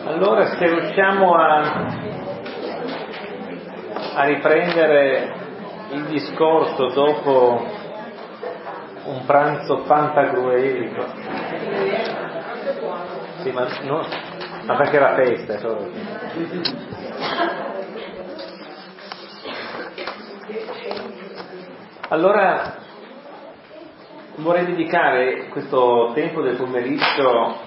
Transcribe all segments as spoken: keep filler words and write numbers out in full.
Allora, se riusciamo a, a riprendere il discorso dopo un pranzo pantagruelico, sì, ma, no, ma perché era festa, solo. Allora vorrei dedicare questo tempo del pomeriggio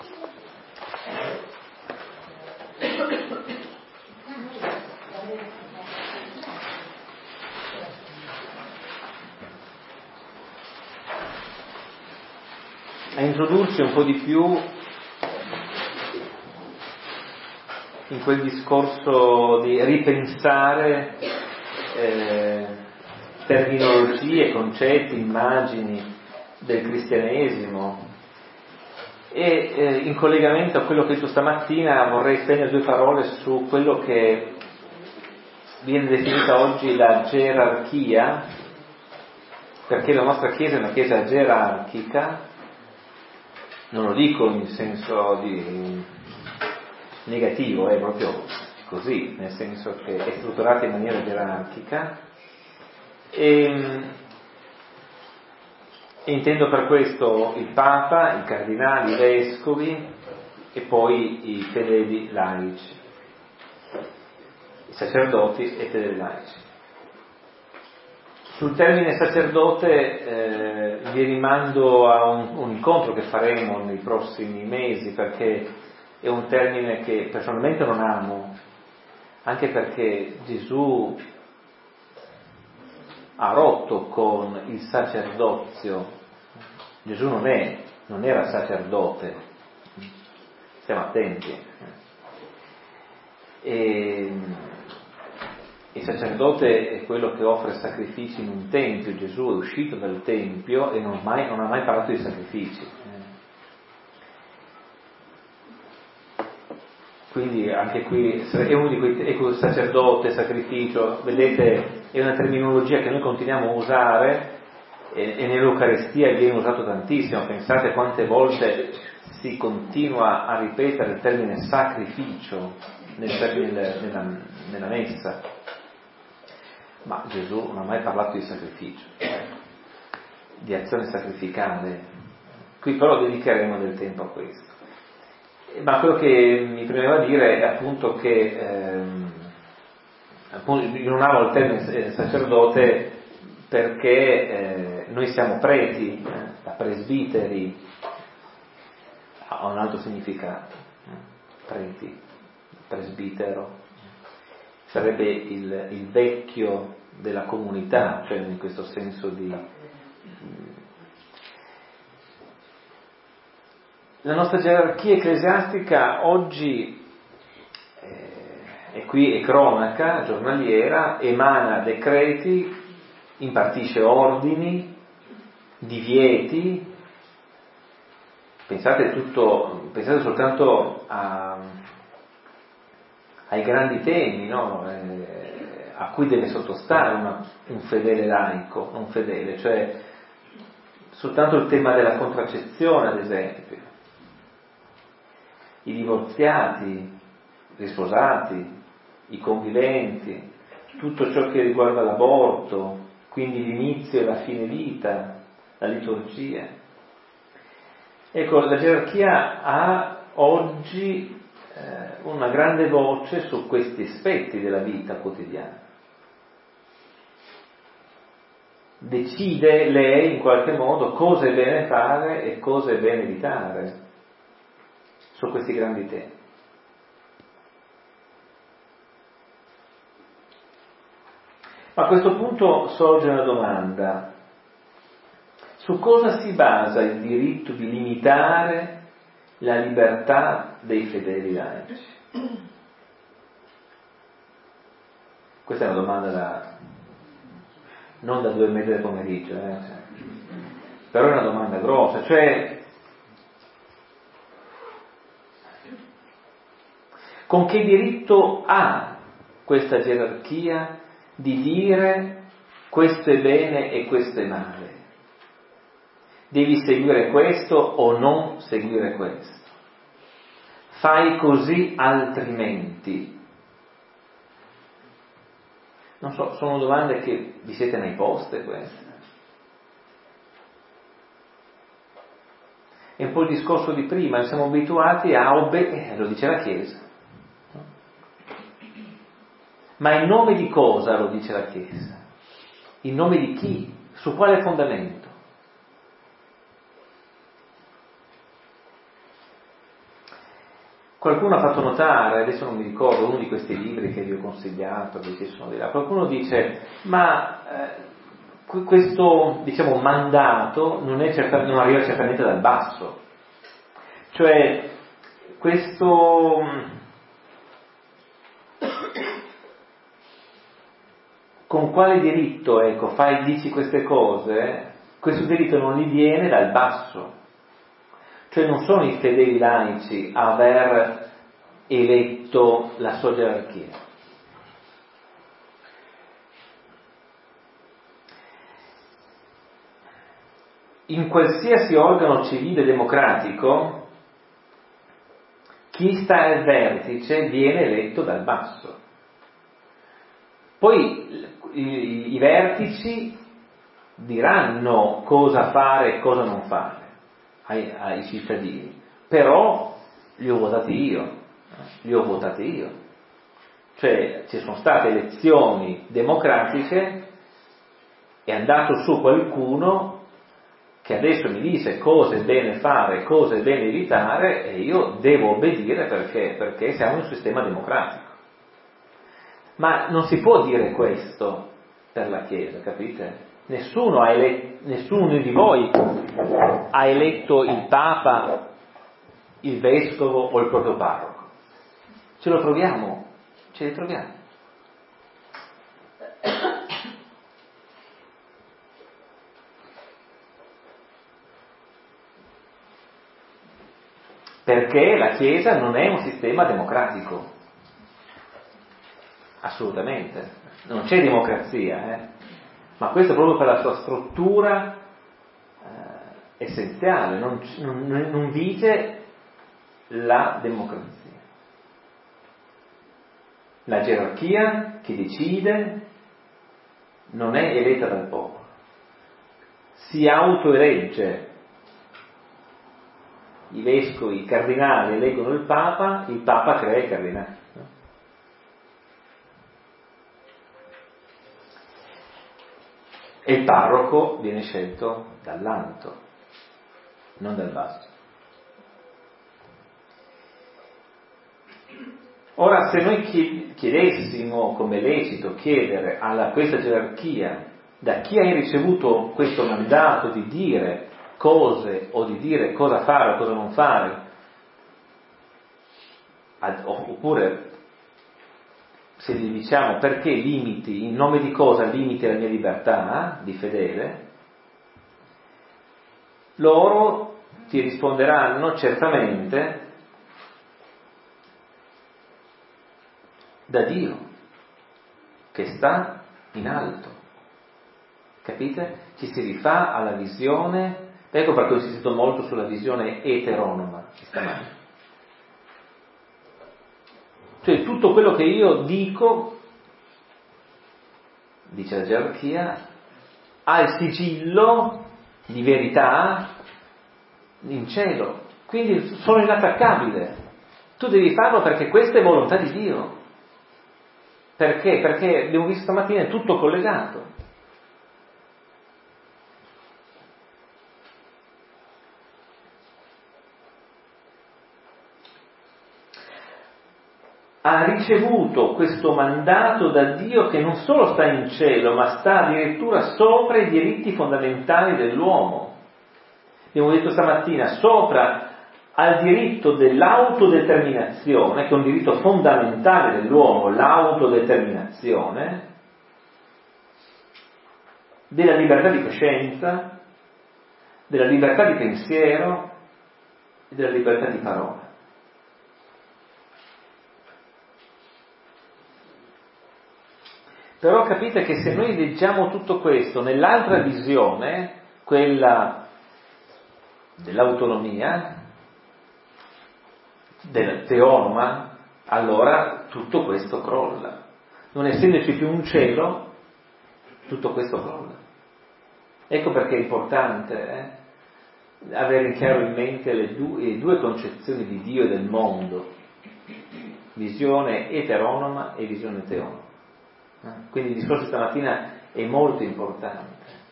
a introdurci un po' di più in quel discorso di ripensare eh, terminologie, concetti, immagini del cristianesimo e eh, in collegamento a quello che ho detto stamattina vorrei spendere due parole su quello che viene definita oggi la gerarchia, perché la nostra Chiesa è una Chiesa gerarchica. Non lo dico in senso di negativo, è proprio così, nel senso che è strutturata in maniera gerarchica e, e intendo per questo il Papa, i cardinali, i vescovi e poi i fedeli laici, i sacerdoti e i fedeli laici. Sul termine sacerdote eh, vi rimando a un, un incontro che faremo nei prossimi mesi, perché è un termine che personalmente non amo, anche perché Gesù ha rotto con il sacerdozio. Gesù non è, non era sacerdote, stiamo attenti. E, il sacerdote è quello che offre sacrifici in un tempio. Gesù è uscito dal tempio e non, mai, non ha mai parlato di sacrifici. Quindi anche qui è uno di quei, ecco, sacerdote, sacrificio, vedete, è una terminologia che noi continuiamo a usare e, e nell'Eucaristia viene usato tantissimo. Pensate quante volte si continua a ripetere il termine sacrificio nel termine, nella, nella messa. Ma Gesù non ha mai parlato di sacrificio, di azione sacrificale. Qui però dedicheremo del tempo a questo. Ma quello che mi premeva dire è appunto che ehm, appunto, io non amo il termine sacerdote perché eh, noi siamo preti, eh, da presbiteri ha un altro significato, eh, preti, presbitero sarebbe il, il vecchio della comunità, cioè in questo senso di... La nostra gerarchia ecclesiastica oggi, eh, e qui è cronaca giornaliera, emana decreti, impartisce ordini, divieti, pensate tutto, pensate soltanto a, ai grandi temi, no? Eh, a cui deve sottostare una, un fedele laico, un fedele, cioè soltanto il tema della contraccezione, ad esempio, i divorziati, gli sposati, i conviventi, tutto ciò che riguarda l'aborto, quindi l'inizio e la fine vita, la liturgia. Ecco, la gerarchia ha oggi eh, una grande voce su questi aspetti della vita quotidiana. Decide lei in qualche modo cosa è bene fare e cosa è bene evitare su questi grandi temi. Ma a questo punto sorge una domanda: su cosa si basa il diritto di limitare la libertà dei fedeli laici? Questa è una domanda da non da due e mezza del pomeriggio, eh? Però è una domanda grossa, cioè con che diritto ha questa gerarchia di dire questo è bene e questo è male? Devi seguire questo o non seguire questo? fai così altrimenti. Non so, sono domande che vi siete mai poste queste? È un po' il discorso di prima, siamo abituati a obbedire, lo dice la Chiesa. Ma in nome di cosa lo dice la Chiesa? In nome di chi? Su quale fondamento? Qualcuno ha fatto notare, adesso non mi ricordo, uno di questi libri che vi ho consigliato, che ci sono di là, qualcuno dice, ma eh, questo, diciamo, mandato non, è certa, non arriva certamente dal basso. Cioè, questo... con quale diritto, ecco, fai, dici queste cose? Questo diritto non gli viene dal basso. Cioè non sono i fedeli laici a aver eletto la sua gerarchia. In qualsiasi organo civile democratico, chi sta al vertice viene eletto dal basso. Poi i, i vertici diranno cosa fare e cosa non fare ai, ai cittadini, però li ho votati io, li ho votati io. Cioè ci sono state elezioni democratiche, è andato su qualcuno che adesso mi dice cosa è bene fare, cosa è bene evitare, e io devo obbedire perché, perché siamo in un sistema democratico. Ma non si può dire questo per la Chiesa, capite? Nessuno, ha eletto, nessuno di voi ha eletto il Papa, il Vescovo o il proprio parroco. Ce lo troviamo, ce li troviamo. Perché la Chiesa non è un sistema democratico. Assolutamente. Non c'è democrazia, eh? Ma questo proprio per la sua struttura eh, essenziale. Non, non, non vige la democrazia. La gerarchia che decide non è eletta dal popolo. Si autoelegge. I vescovi, i cardinali eleggono il Papa, il Papa crea i cardinali. No? E il parroco viene scelto dall'alto, non dal basso. Ora, se noi chiedessimo, come è lecito chiedere alla questa gerarchia, da chi hai ricevuto questo mandato di dire cose o di dire cosa fare o cosa non fare, oppure se gli diciamo perché limiti, in nome di cosa limiti la mia libertà di fedele, loro ti risponderanno certamente da Dio che sta in alto. Capite? Ci si rifà alla visione. Ecco perché ho insistito molto sulla visione eteronoma stamani. Cioè tutto quello che io dico, dice la gerarchia, ha il sigillo di verità in cielo, quindi sono inattaccabile. Tu devi farlo perché questa è volontà di Dio. Perché? Perché abbiamo visto stamattina è tutto collegato. Ha ricevuto questo mandato da Dio che non solo sta in cielo, ma sta addirittura sopra i diritti fondamentali dell'uomo. Abbiamo detto stamattina, sopra al diritto dell'autodeterminazione, che è un diritto fondamentale dell'uomo, l'autodeterminazione, della libertà di coscienza, della libertà di pensiero e della libertà di parola. Però capite che se noi leggiamo tutto questo nell'altra visione, quella dell'autonomia, del teonoma, allora tutto questo crolla. Non essendoci più un cielo, tutto questo crolla. Ecco perché è importante eh, avere in chiaro in mente le due, le due concezioni di Dio e del mondo, visione eteronoma e visione teonoma. Quindi il discorso stamattina è molto importante.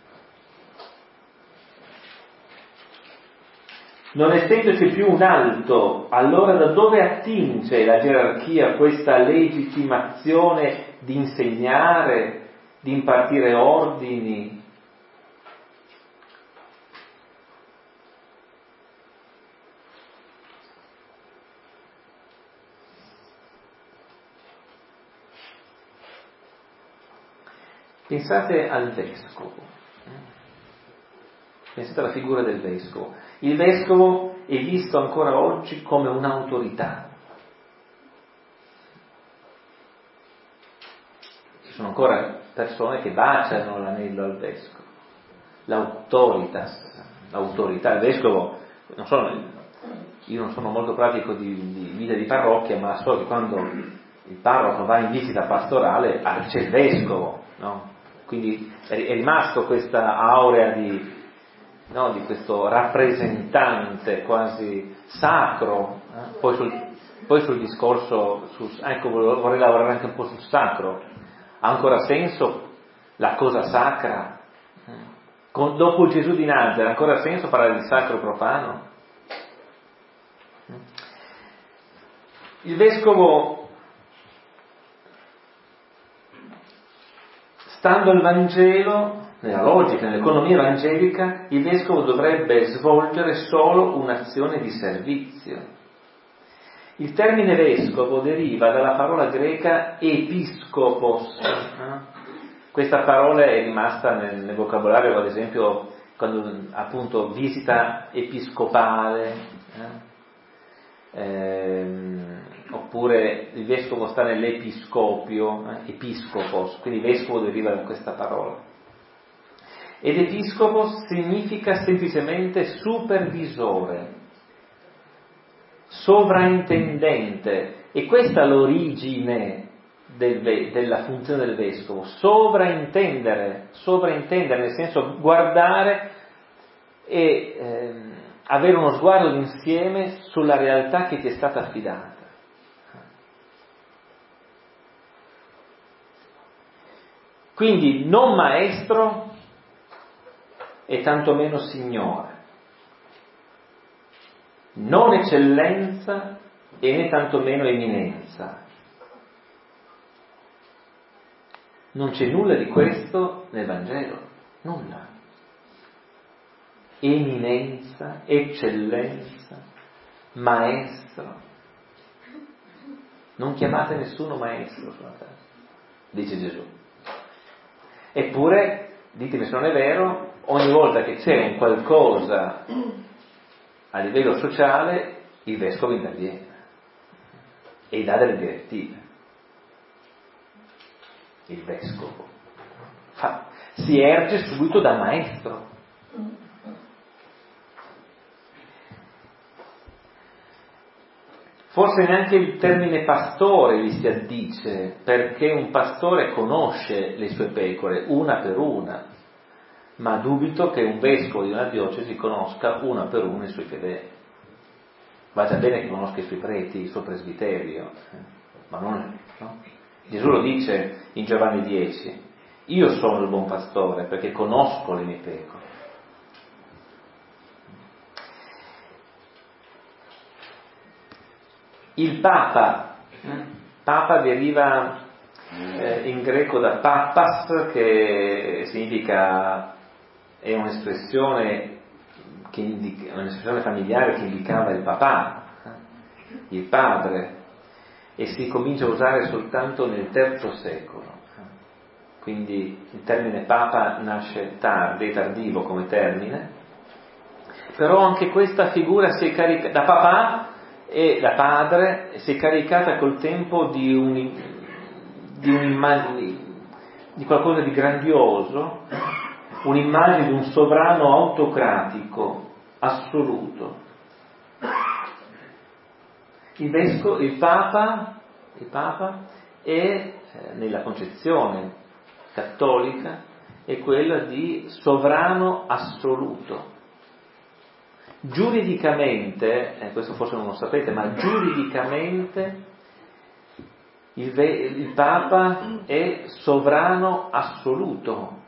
Non essendoci più un alto, allora da dove attinge la gerarchia questa legittimazione di insegnare, di impartire ordini? Pensate al vescovo, pensate alla figura del vescovo. Il vescovo è visto ancora oggi come un'autorità. Ci sono ancora persone che baciano l'anello al vescovo, l'autoritas, l'autorità. Il vescovo, non sono, io non sono molto pratico di, di vita di parrocchia, ma so che quando il parroco va in visita pastorale c'è il vescovo, no? Quindi è rimasto questa aurea di, no, di questo rappresentante quasi sacro. Eh? Poi, sul, poi sul discorso, su, ecco, vorrei lavorare anche un po' sul sacro. Ha ancora senso la cosa sacra? Con, dopo Gesù di Nazareth, ha ancora senso parlare di sacro profano? Il vescovo, stando al Vangelo, nella logica, nell'economia evangelica, il vescovo dovrebbe svolgere solo un'azione di servizio. Il termine vescovo deriva dalla parola greca episcopos. Eh? Questa parola è rimasta nel, nel vocabolario, ad esempio, quando appunto visita episcopale, eh? Ehm, oppure il vescovo sta nell'episcopio, eh? episcopos, quindi vescovo deriva da questa parola. Ed episcopos significa semplicemente supervisore, sovraintendente, e questa è l'origine del, della funzione del vescovo, sovraintendere, sovraintendere nel senso guardare e ehm, avere uno sguardo d'insieme sulla realtà che ti è stata affidata. Quindi non maestro e tantomeno signore, non eccellenza e né tantomeno eminenza. Non c'è nulla di questo nel Vangelo, nulla. Eminenza, eccellenza, maestro. Non chiamate nessuno maestro sulla terra, dice Gesù. Eppure, ditemi se non è vero, ogni volta che c'è un qualcosa a livello sociale, il vescovo interviene e dà delle direttive. Il vescovo fa, si erge subito da maestro. Forse neanche il termine pastore gli si addice, perché un pastore conosce le sue pecore una per una, ma dubito che un vescovo di una diocesi conosca una per una i suoi fedeli. Va già bene che conosca i suoi preti, il suo presbiterio, ma non, no? Gesù lo dice in Giovanni dieci, io sono il buon pastore perché conosco le mie pecore. Il Papa, Papa deriva eh, in greco da papas, che significa, è un'espressione, che indica, un'espressione familiare che indicava il papà, il padre, e si comincia a usare soltanto nel terzo secolo. Quindi il termine Papa nasce tardi, tardivo come termine, però anche questa figura si è caricata da papà e da padre, si è caricata col tempo di, un, di, un'immagine, di qualcosa di grandioso, un'immagine di un sovrano autocratico assoluto, il, vescovo, il Papa, il Papa è, eh, nella concezione cattolica, è quella di sovrano assoluto. Giuridicamente, eh, questo forse non lo sapete, ma giuridicamente il, ve, il Papa è sovrano assoluto.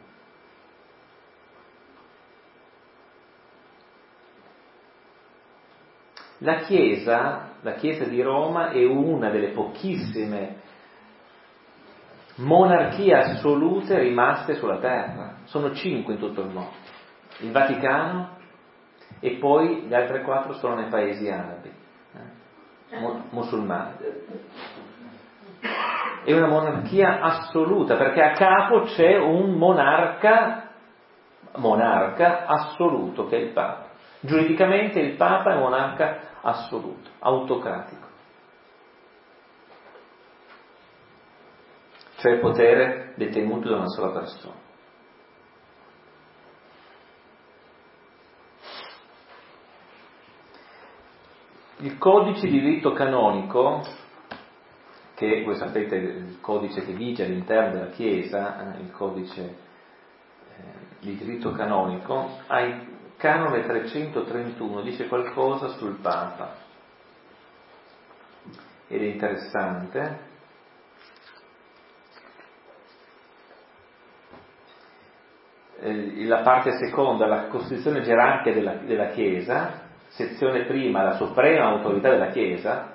La Chiesa, la Chiesa di Roma è una delle pochissime monarchie assolute rimaste sulla terra. Sono cinque in tutto il mondo. Il Vaticano e poi le altre quattro sono nei paesi arabi, eh, musulmani. È una monarchia assoluta perché a capo c'è un monarca, monarca assoluto che è il Papa. Giuridicamente il Papa è un monarca assoluto, autocratico, cioè potere detenuto da una sola persona. Il codice di diritto canonico, che voi sapete il codice che vige all'interno della Chiesa, il codice eh, di diritto canonico, ha il canone trecentotrentuno, dice qualcosa sul Papa ed è interessante. Eh, la parte seconda, la costituzione gerarchica della, della Chiesa, sezione prima, la suprema autorità della Chiesa.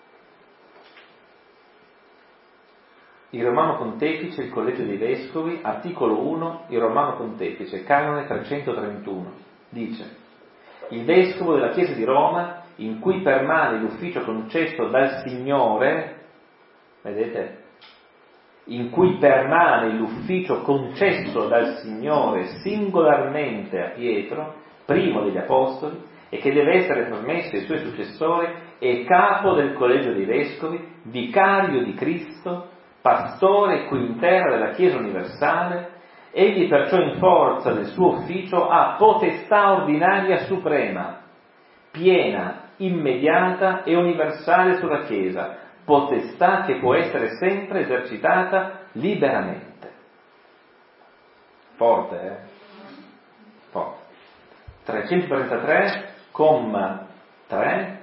Il Romano Pontefice, il Collegio dei Vescovi, articolo uno, il Romano Pontefice, canone trecentotrentuno, dice: il Vescovo della Chiesa di Roma, in cui permane l'ufficio concesso dal Signore, vedete? In cui permane l'ufficio concesso dal Signore singolarmente a Pietro, primo degli Apostoli, e che deve essere permesso ai suoi successori, è capo del Collegio dei Vescovi, vicario di Cristo, pastore quintero della Chiesa universale. Egli perciò in forza del suo ufficio ha potestà ordinaria suprema, piena, immediata e universale sulla Chiesa, potestà che può essere sempre esercitata liberamente. Forte, eh? Forte. trecentotrentatré, comma tre.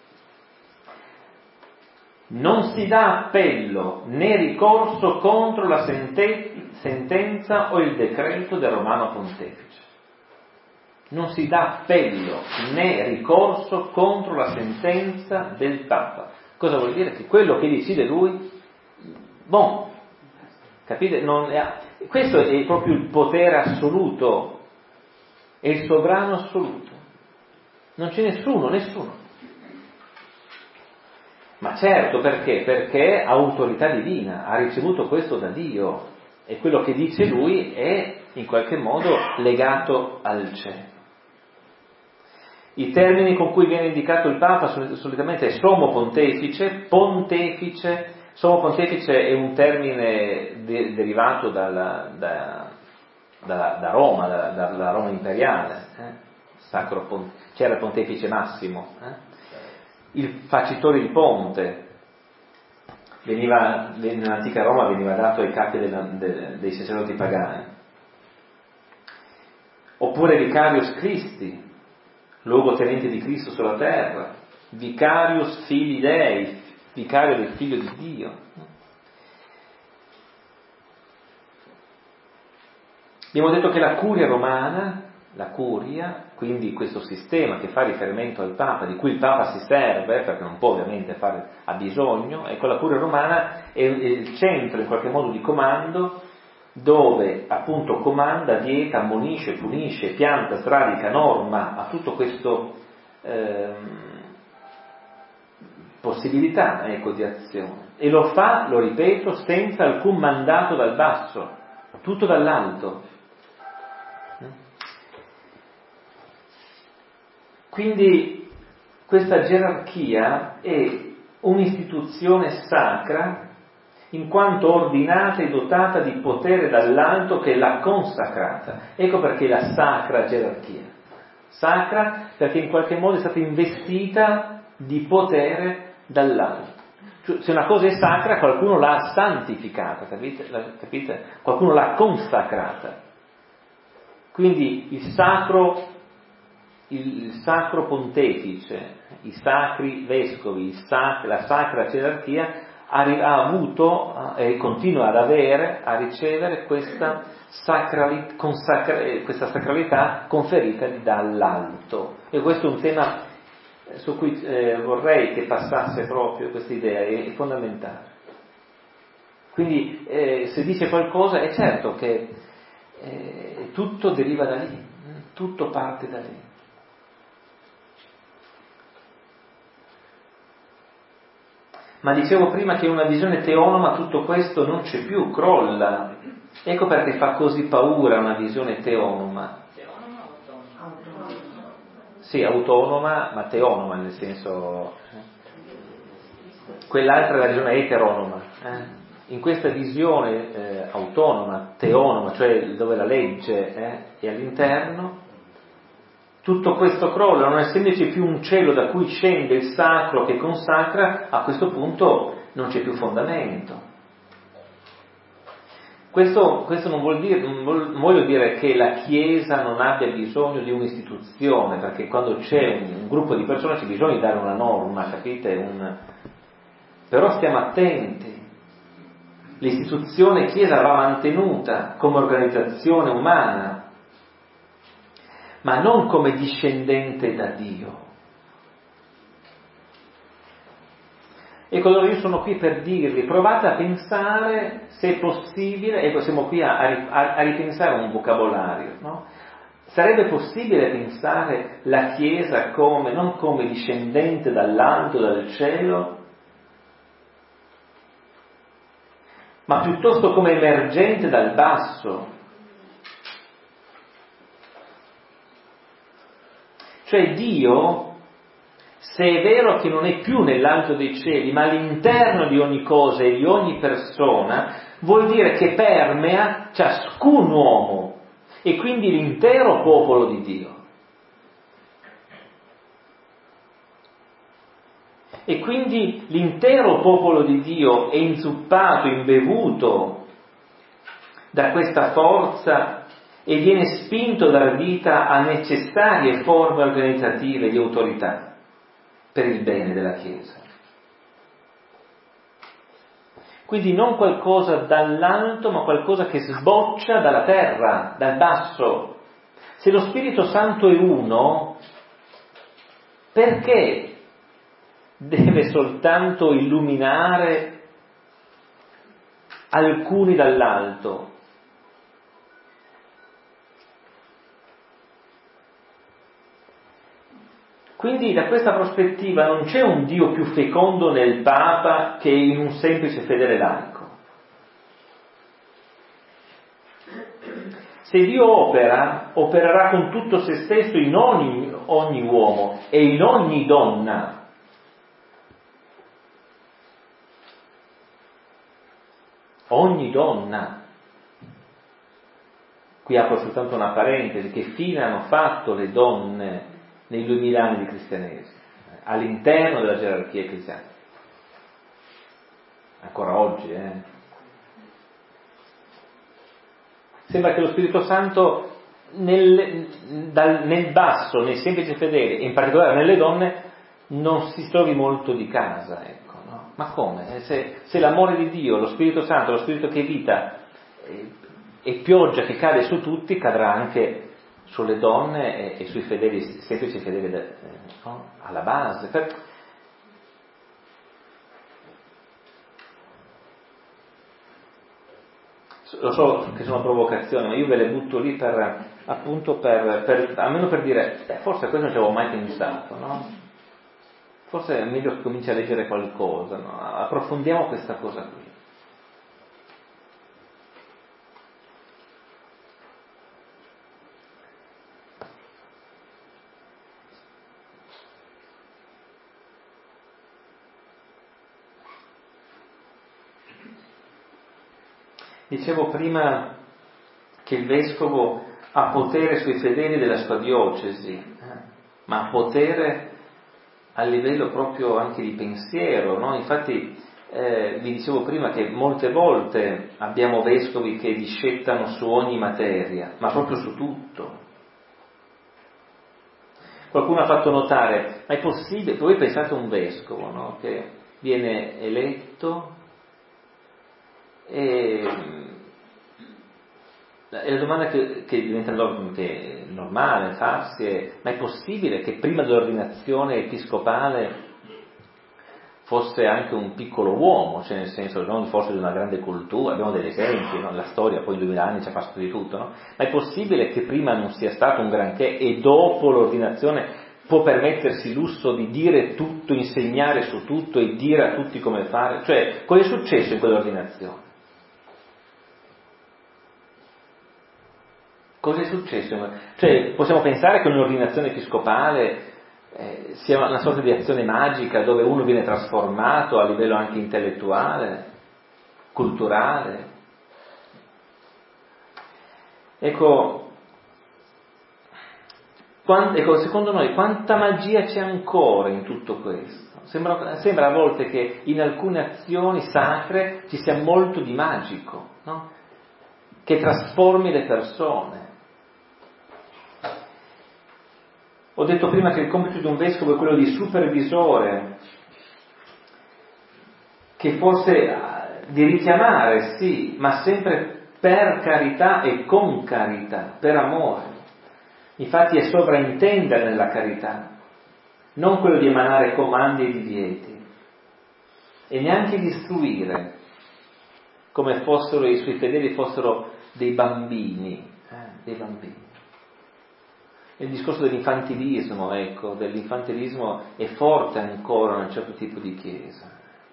Non si dà appello né ricorso contro la sente- sentenza o il decreto del Romano Pontefice. Non si dà appello né ricorso contro la sentenza del Papa. Cosa vuol dire? Che quello che decide lui, bon, capite? Non è, questo è proprio il potere assoluto, è il sovrano assoluto. Non c'è nessuno, nessuno. Ma certo, perché? Perché ha autorità divina, ha ricevuto questo da Dio e quello che dice lui è in qualche modo legato al cielo. I termini con cui viene indicato il Papa solitamente è sommo pontefice, pontefice. Sommo pontefice è un termine de- derivato dalla, da, da, da Roma, da, dalla Roma imperiale, eh? Sacro pon- c'era il pontefice massimo, eh? Il facitore di ponte veniva, nell'antica Roma veniva dato ai capi della, de, dei sacerdoti pagani, oppure vicarius Christi, luogotenente di Cristo sulla terra, vicarius fili Dei, vicario del figlio di Dio. Abbiamo detto che la curia romana, la curia, quindi questo sistema che fa riferimento al Papa, di cui il Papa si serve, perché non può ovviamente fare, ha bisogno, ecco, la curia romana è il centro in qualche modo di comando, dove appunto comanda, vieta, ammonisce, punisce, pianta, sradica, norma, ha tutto questo ehm, possibilità, ecco, di azione, e lo fa, lo ripeto, senza alcun mandato dal basso, tutto dall'alto. Quindi questa gerarchia è un'istituzione sacra in quanto ordinata e dotata di potere dall'alto che l'ha consacrata. Ecco perché la sacra gerarchia. Sacra perché in qualche modo è stata investita di potere dall'alto. Cioè, se una cosa è sacra, qualcuno l'ha santificata, capite? La, capite? Qualcuno l'ha consacrata. Quindi il sacro, il, il sacro pontefice, i sacri vescovi, il sac, la sacra gerarchia ha, ha avuto e continua ad avere, a ricevere questa, sacrali, consacra, questa sacralità conferita dall'alto. E questo è un tema su cui eh, vorrei che passasse proprio questa idea, è, è fondamentale. Quindi eh, se dice qualcosa è certo che eh, tutto deriva da lì, tutto parte da lì. Ma dicevo prima che una visione teonoma tutto questo non c'è più, crolla. Ecco perché fa così paura una visione teonoma. Teonoma o autonoma? Sì, autonoma, ma teonoma nel senso... Eh. Quell'altra è la visione eteronoma. Eh. In questa visione eh, autonoma, teonoma, cioè dove la legge eh, è all'interno, tutto questo crolla, non essendoci più un cielo da cui scende il sacro che consacra, a questo punto non c'è più fondamento. Questo, questo non vuol dire, non voglio dire che la Chiesa non abbia bisogno di un'istituzione, perché quando c'è un, un gruppo di persone c'è bisogno di dare una norma, capite? Un... Però stiamo attenti. L'istituzione Chiesa va mantenuta come organizzazione umana, ma non come discendente da Dio. Ecco, allora io sono qui per dirvi, provate a pensare se è possibile, ecco, siamo qui a, a, a ripensare un vocabolario, no? Sarebbe possibile pensare la Chiesa come, non come discendente dall'alto, dal cielo, ma piuttosto come emergente dal basso? Cioè Dio, se è vero che non è più nell'alto dei cieli, ma all'interno di ogni cosa e di ogni persona, vuol dire che permea ciascun uomo e quindi l'intero popolo di Dio. E quindi l'intero popolo di Dio è inzuppato, imbevuto da questa forza e viene spinto a dar vita a necessarie forme organizzative di autorità per il bene della Chiesa. Quindi non qualcosa dall'alto, ma qualcosa che sboccia dalla terra, dal basso. Se lo Spirito Santo è uno, perché deve soltanto illuminare alcuni dall'alto? Quindi da questa prospettiva non c'è un Dio più fecondo nel Papa che in un semplice fedele laico. Se Dio opera, opererà con tutto se stesso in ogni, ogni uomo e in ogni donna. Ogni donna. Qui apro soltanto una parentesi, che fine hanno fatto le donne nei duemila anni di cristianesimo, all'interno della gerarchia cristiana. Ancora oggi, eh. Sembra che lo Spirito Santo nel, dal, nel basso, nel semplice fedele, e in particolare nelle donne, non si trovi molto di casa, ecco, no? Ma come? Se, se l'amore di Dio, lo Spirito Santo, lo Spirito che è vita, e, e pioggia che cade su tutti, cadrà anche sulle donne e, e sui fedeli, semplici fedeli de, no? Alla base. Per... Lo so che sono provocazioni, ma io ve le butto lì per, appunto, per, per almeno per dire, eh, forse a questo non ci avevo mai pensato, no? Forse è meglio che cominci a leggere qualcosa, no? Approfondiamo questa cosa qui. Dicevo prima che il vescovo ha potere sui fedeli della sua diocesi, ma ha potere a livello proprio anche di pensiero, no? Infatti eh, vi dicevo prima che molte volte abbiamo vescovi che discettano su ogni materia, ma proprio su tutto. Qualcuno ha fatto notare, ma è possibile, voi pensate a un vescovo, no? Che viene eletto e, e la domanda che, che diventa che è normale farsi è, ma è possibile che prima dell'ordinazione episcopale fosse anche un piccolo uomo, cioè nel senso non forse di una grande cultura, abbiamo degli esempi, no? La storia poi in duemila anni ci ha passato di tutto, no? Ma è possibile che prima non sia stato un granché e dopo l'ordinazione può permettersi il lusso di dire tutto, insegnare su tutto e dire a tutti come fare? Cioè, cosa è successo in quell'ordinazione? Cosa è successo? Cioè, possiamo pensare che un'ordinazione episcopale eh, sia una sorta di azione magica dove uno viene trasformato a livello anche intellettuale, culturale. Ecco, quant, ecco, secondo noi quanta magia c'è ancora in tutto questo? Sembra, sembra a volte che in alcune azioni sacre ci sia molto di magico, no? Che trasformi le persone. Ho detto prima che il compito di un vescovo è quello di supervisore, che forse di richiamare, sì, ma sempre per carità e con carità, per amore. Infatti è sovraintendere nella carità, non quello di emanare comandi e divieti, e neanche di istruire, come fossero i suoi fedeli fossero dei bambini, eh, dei bambini. Il discorso dell'infantilismo, ecco, dell'infantilismo è forte ancora in un certo tipo di chiesa.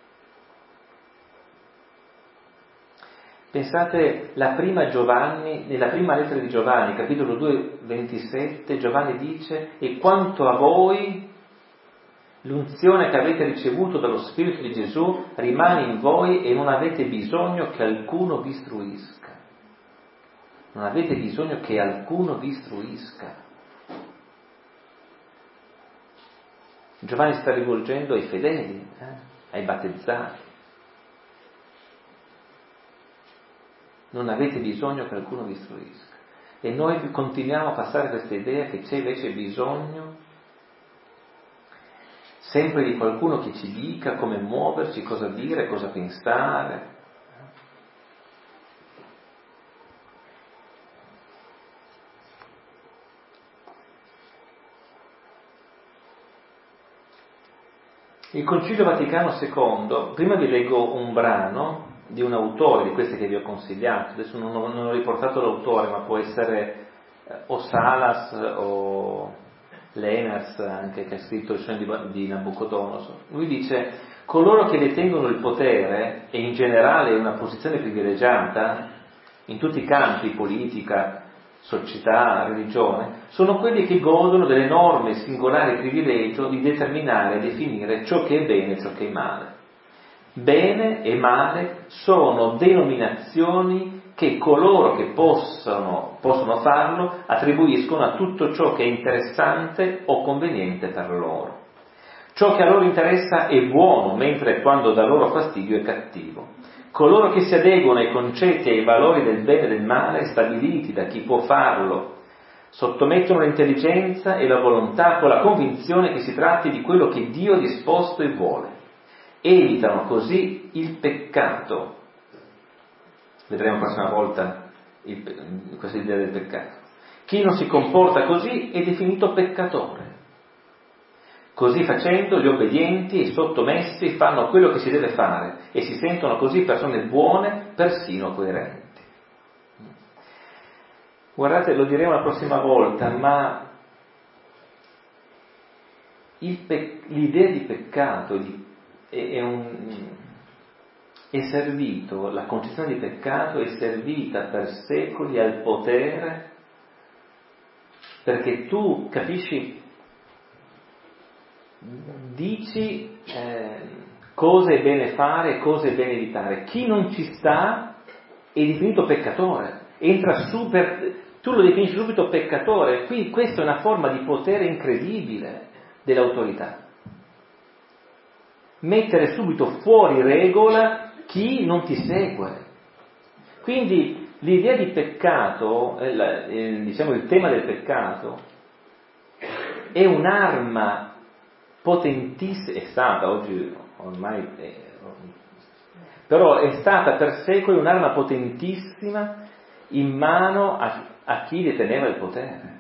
Pensate, la prima Giovanni, nella prima lettera di Giovanni, capitolo due, ventisette, Giovanni dice: e quanto a voi, l'unzione che avete ricevuto dallo Spirito di Gesù rimane in voi e non avete bisogno che alcuno vi istruisca. Non avete bisogno che alcuno vi istruisca. Giovanni sta rivolgendo ai fedeli, eh? ai battezzati. Non avete bisogno che qualcuno vi istruisca. E noi continuiamo a passare questa idea che c'è invece bisogno sempre di qualcuno che ci dica come muoverci, cosa dire, cosa pensare. Il Concilio Vaticano secondo, prima vi leggo un brano di un autore di questi che vi ho consigliato, adesso non ho, non ho riportato l'autore, ma può essere eh, o Salas o Lehners, anche che ha scritto il sogno di, di Nabucodonosor. Lui dice: coloro che detengono il potere e in generale una posizione privilegiata in tutti i campi, politica, società, religione, sono quelli che godono dell'enorme e singolare privilegio di determinare e definire ciò che è bene e ciò che è male. Bene e male sono denominazioni che coloro che possono, possono farlo attribuiscono a tutto ciò che è interessante o conveniente per loro. Ciò che a loro interessa è buono, mentre quando dà loro fastidio è cattivo. Coloro che si adeguano ai concetti e ai valori del bene e del male stabiliti da chi può farlo sottomettono l'intelligenza e la volontà con la convinzione che si tratti di quello che Dio ha disposto e vuole. Evitano così il peccato. Vedremo la prossima volta il, questa idea del peccato. Chi non si comporta così è definito peccatore. Così facendo gli obbedienti e i sottomessi fanno quello che si deve fare e si sentono così persone buone, persino coerenti. Guardate, lo diremo la prossima volta, ma il pe- l'idea di peccato di, è, è, un, è servito, la concezione di peccato è servita per secoli al potere, perché tu capisci, dici eh, cosa è bene fare e cosa è bene evitare. Chi non ci sta è definito peccatore, entra su per, tu lo definisci subito peccatore. Qui questa è una forma di potere incredibile dell'autorità. mettere subito fuori regola chi non ti segue. Quindi l'idea di peccato, eh, diciamo il tema del peccato, è un'arma potentissima, è stata oggi ormai, è, però è stata per secoli un'arma potentissima in mano a, a chi deteneva il potere.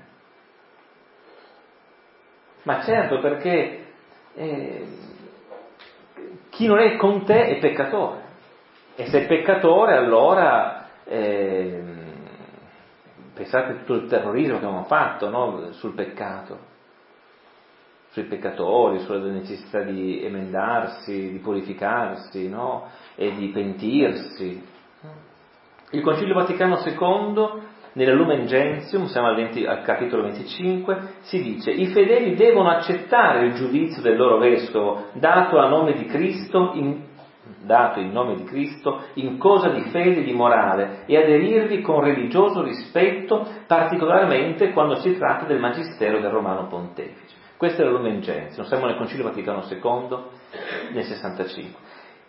Ma certo, perché eh, chi non è con te è peccatore, e se è peccatore allora eh, pensate a tutto il terrorismo che abbiamo fatto, no? Sul peccato, sui peccatori, sulla necessità di emendarsi, di purificarsi, no? E di pentirsi. Il Concilio Vaticano secondo, nella Lumen Gentium, siamo al, venti, al capitolo venticinque, si dice: i fedeli devono accettare il giudizio del loro vescovo dato a nome di Cristo in, dato in nome di Cristo in cosa di fede e di morale, e aderirvi con religioso rispetto, particolarmente quando si tratta del magistero del Romano Pontefice. Questa è la Lumen Gentium, siamo nel Concilio Vaticano secondo, nel sessantacinque.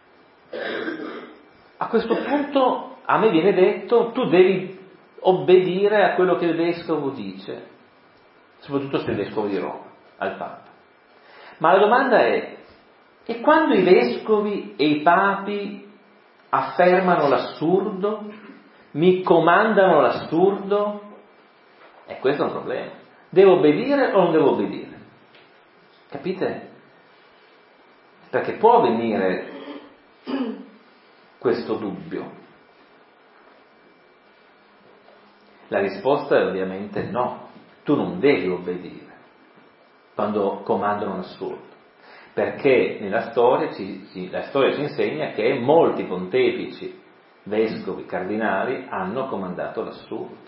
A questo punto a me viene detto: tu devi obbedire a quello che il vescovo dice, soprattutto se è il vescovo di Roma, al Papa. Ma la domanda è: e quando i vescovi e i papi affermano l'assurdo, mi comandano l'assurdo, e questo è un problema. Devo obbedire o non devo obbedire? Capite? Perché può venire questo dubbio. La risposta è ovviamente no, tu non devi obbedire quando comandano l'assurdo, perché nella storia ci, ci, la storia ci insegna che molti pontefici, vescovi, cardinali hanno comandato l'assurdo.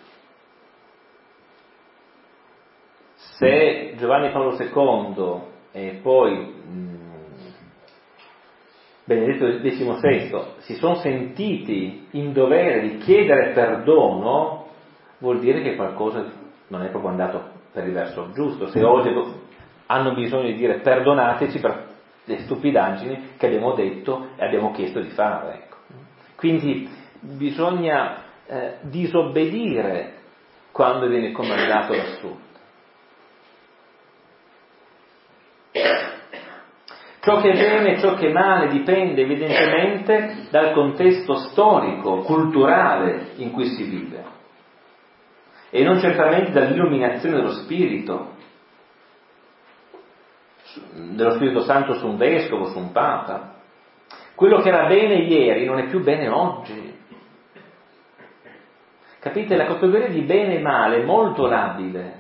Se Giovanni Paolo secondo e poi mh, Benedetto diciassette si sono sentiti in dovere di chiedere perdono, vuol dire che qualcosa non è proprio andato per il verso giusto. Se oggi hanno bisogno di dire perdonateci per le stupidaggini che abbiamo detto e abbiamo chiesto di fare, ecco. Quindi bisogna eh, disobbedire quando viene comandato l'assurdo. Ciò che è bene e ciò che è male dipende evidentemente dal contesto storico, culturale in cui si vive, e non certamente dall'illuminazione dello Spirito, dello Spirito Santo su un vescovo, su un papa. Quello che era bene ieri non è più bene oggi. Capite? La categoria di bene e male è molto labile.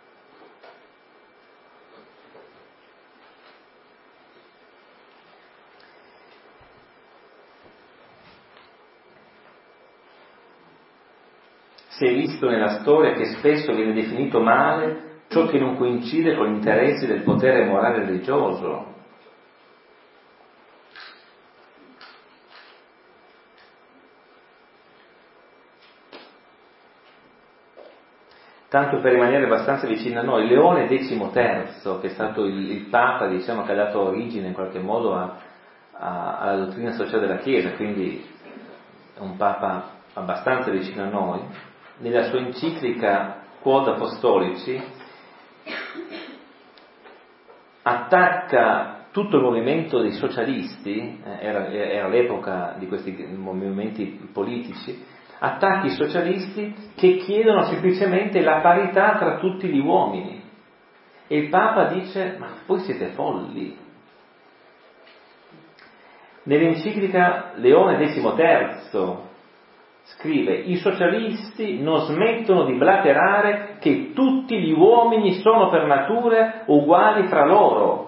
Si è visto nella storia che spesso viene definito male ciò che non coincide con gli interessi del potere morale e religioso. Tanto per rimanere abbastanza vicino a noi, Leone decimoterzo, che è stato il, il Papa, diciamo, che ha dato origine in qualche modo a, a, alla dottrina sociale della Chiesa, quindi è un Papa abbastanza vicino a noi, nella sua enciclica Quod Apostolici attacca tutto il movimento dei socialisti, eh, era, era l'epoca di questi movimenti politici, attacca i socialisti che chiedono semplicemente la parità tra tutti gli uomini, e il Papa dice: ma voi siete folli. Nell'enciclica Leone decimoterzo scrive: i socialisti non smettono di blaterare che tutti gli uomini sono per natura uguali fra loro,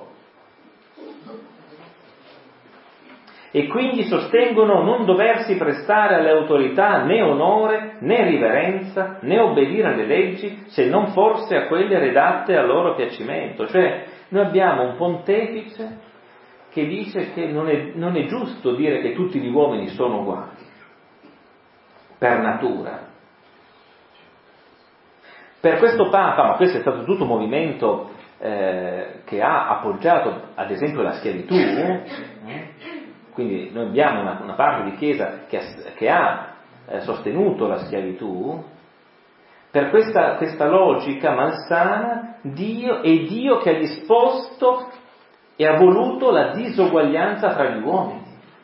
e quindi sostengono non doversi prestare alle autorità né onore, né riverenza, né obbedire alle leggi, se non forse a quelle redatte a loro piacimento. Cioè, noi abbiamo un pontefice che dice che non è, non è giusto dire che tutti gli uomini sono uguali per natura. Per questo Papa, ma questo è stato tutto un movimento eh, che ha appoggiato ad esempio la schiavitù, eh, quindi noi abbiamo una, una parte di Chiesa che ha, che ha eh, sostenuto la schiavitù. Per questa, questa logica malsana, Dio è Dio che ha disposto e ha voluto la disuguaglianza tra gli uomini.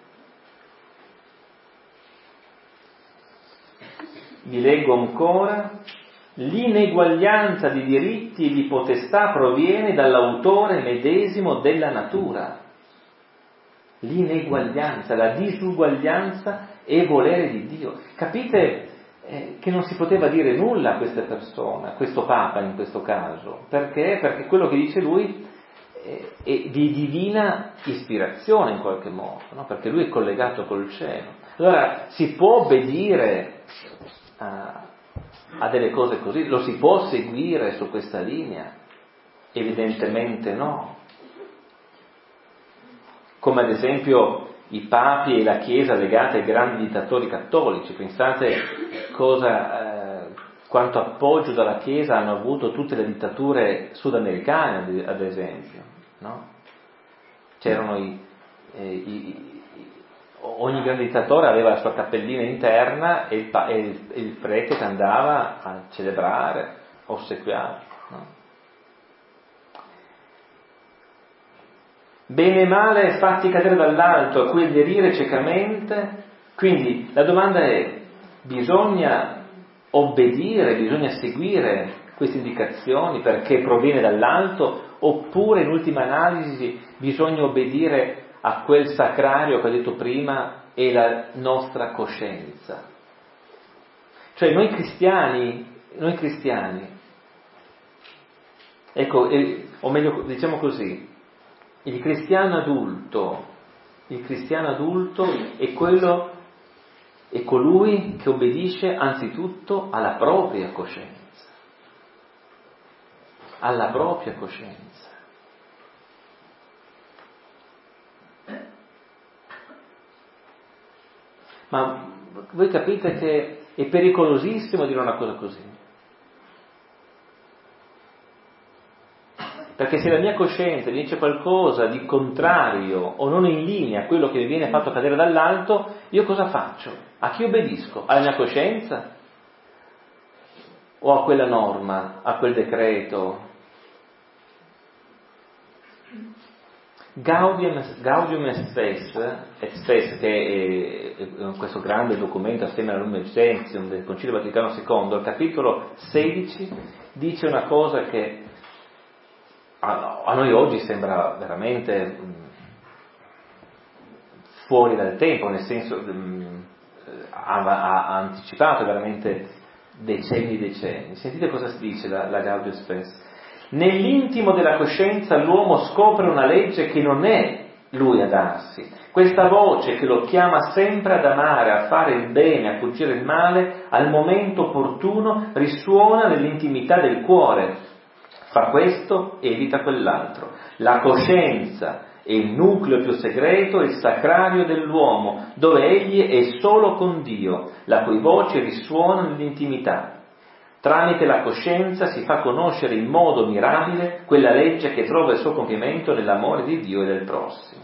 Vi leggo ancora: l'ineguaglianza di diritti e di potestà proviene dall'autore medesimo della natura. L'ineguaglianza, la disuguaglianza è volere di Dio. Capite eh, che non si poteva dire nulla a queste persone, a questo Papa in questo caso. Perché? Perché quello che dice lui è, è di divina ispirazione in qualche modo, no? Perché lui è collegato col cielo. Allora si può obbedire a, a delle cose così? Lo si può seguire su questa linea? Evidentemente no. Come ad esempio i papi e la Chiesa legate ai grandi dittatori cattolici. Pensate cosa, eh, quanto appoggio dalla Chiesa hanno avuto tutte le dittature sudamericane, ad esempio, no? C'erano i, eh, i, i ogni grande dittatore aveva la sua cappellina interna e il, e il, e il prete che andava a celebrare, a ossequiare, no? Bene e male fatti cadere dall'alto, a cui aderire ciecamente. Quindi la domanda è: bisogna obbedire, bisogna seguire queste indicazioni perché proviene dall'alto, oppure in ultima analisi bisogna obbedire a quel sacrario che ho detto prima è la nostra coscienza? Cioè noi cristiani, noi cristiani, ecco, eh, o meglio diciamo così, il cristiano adulto, il cristiano adulto è quello, è colui che obbedisce anzitutto alla propria coscienza, alla propria coscienza. Ma voi capite che è pericolosissimo dire una cosa così. Perché se la mia coscienza mi dice qualcosa di contrario o non in linea a quello che mi viene fatto cadere dall'alto, io cosa faccio? A chi obbedisco? Alla mia coscienza? O a quella norma, a quel decreto? Gaudium, Gaudium et Spes, et Spes, che è, è questo grande documento assieme alla Lumen Gentium del Concilio Vaticano secondo, al capitolo sedici dice una cosa che a noi oggi sembra veramente fuori dal tempo, nel senso ha, ha anticipato veramente decenni e decenni. Sentite cosa si dice la, la Gaudium Spes. Nell'intimo della coscienza l'uomo scopre una legge che non è lui a darsi. Questa voce che lo chiama sempre ad amare, a fare il bene, a fuggire il male, al momento opportuno risuona nell'intimità del cuore. Fa questo, evita quell'altro. La coscienza è il nucleo più segreto, il sacrario dell'uomo, dove egli è solo con Dio, la cui voce risuona nell'intimità. Tramite la coscienza si fa conoscere in modo mirabile quella legge che trova il suo compimento nell'amore di Dio e del prossimo.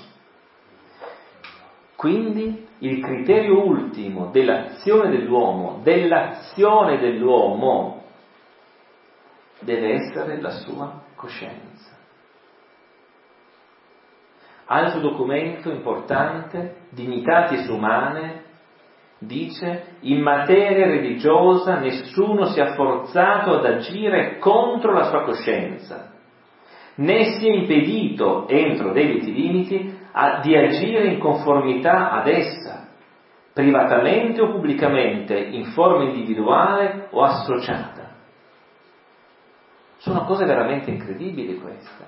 Quindi il criterio ultimo dell'azione dell'uomo, dell'azione dell'uomo, deve essere la sua coscienza. Altro documento importante, Dignitatis Humanae, dice: in materia religiosa nessuno sia forzato ad agire contro la sua coscienza, né sia impedito, entro debiti limiti, a, di agire in conformità ad essa, privatamente o pubblicamente, in forma individuale o associata. Sono cose veramente incredibili queste.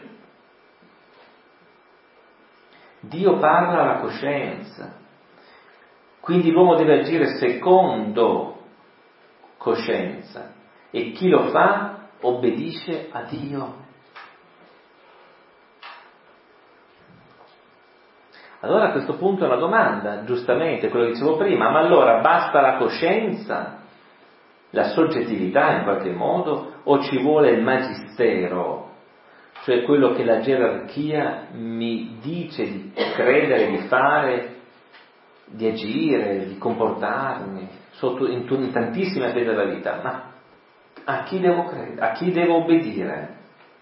Dio parla alla coscienza, quindi l'uomo deve agire secondo coscienza e chi lo fa obbedisce a Dio. Allora a questo punto è una domanda, giustamente, quello che dicevo prima, ma allora basta la coscienza, la soggettività in qualche modo, o ci vuole il magistero, cioè quello che la gerarchia mi dice di credere, di fare, di agire, di comportarmi sotto, in, in tantissime aspetti della vita, ma a chi devo credere, a chi devo obbedire?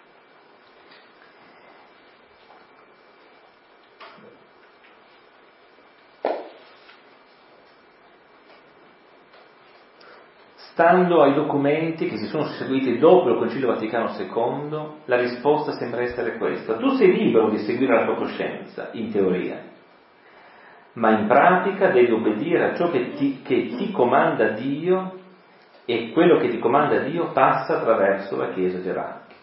Stando ai documenti che si sono susseguiti dopo il Concilio Vaticano secondo, la risposta sembra essere questa: tu sei libero di seguire la tua coscienza, in teoria, ma in pratica devi obbedire a ciò che ti, che ti comanda Dio, e quello che ti comanda Dio passa attraverso la Chiesa gerarchica.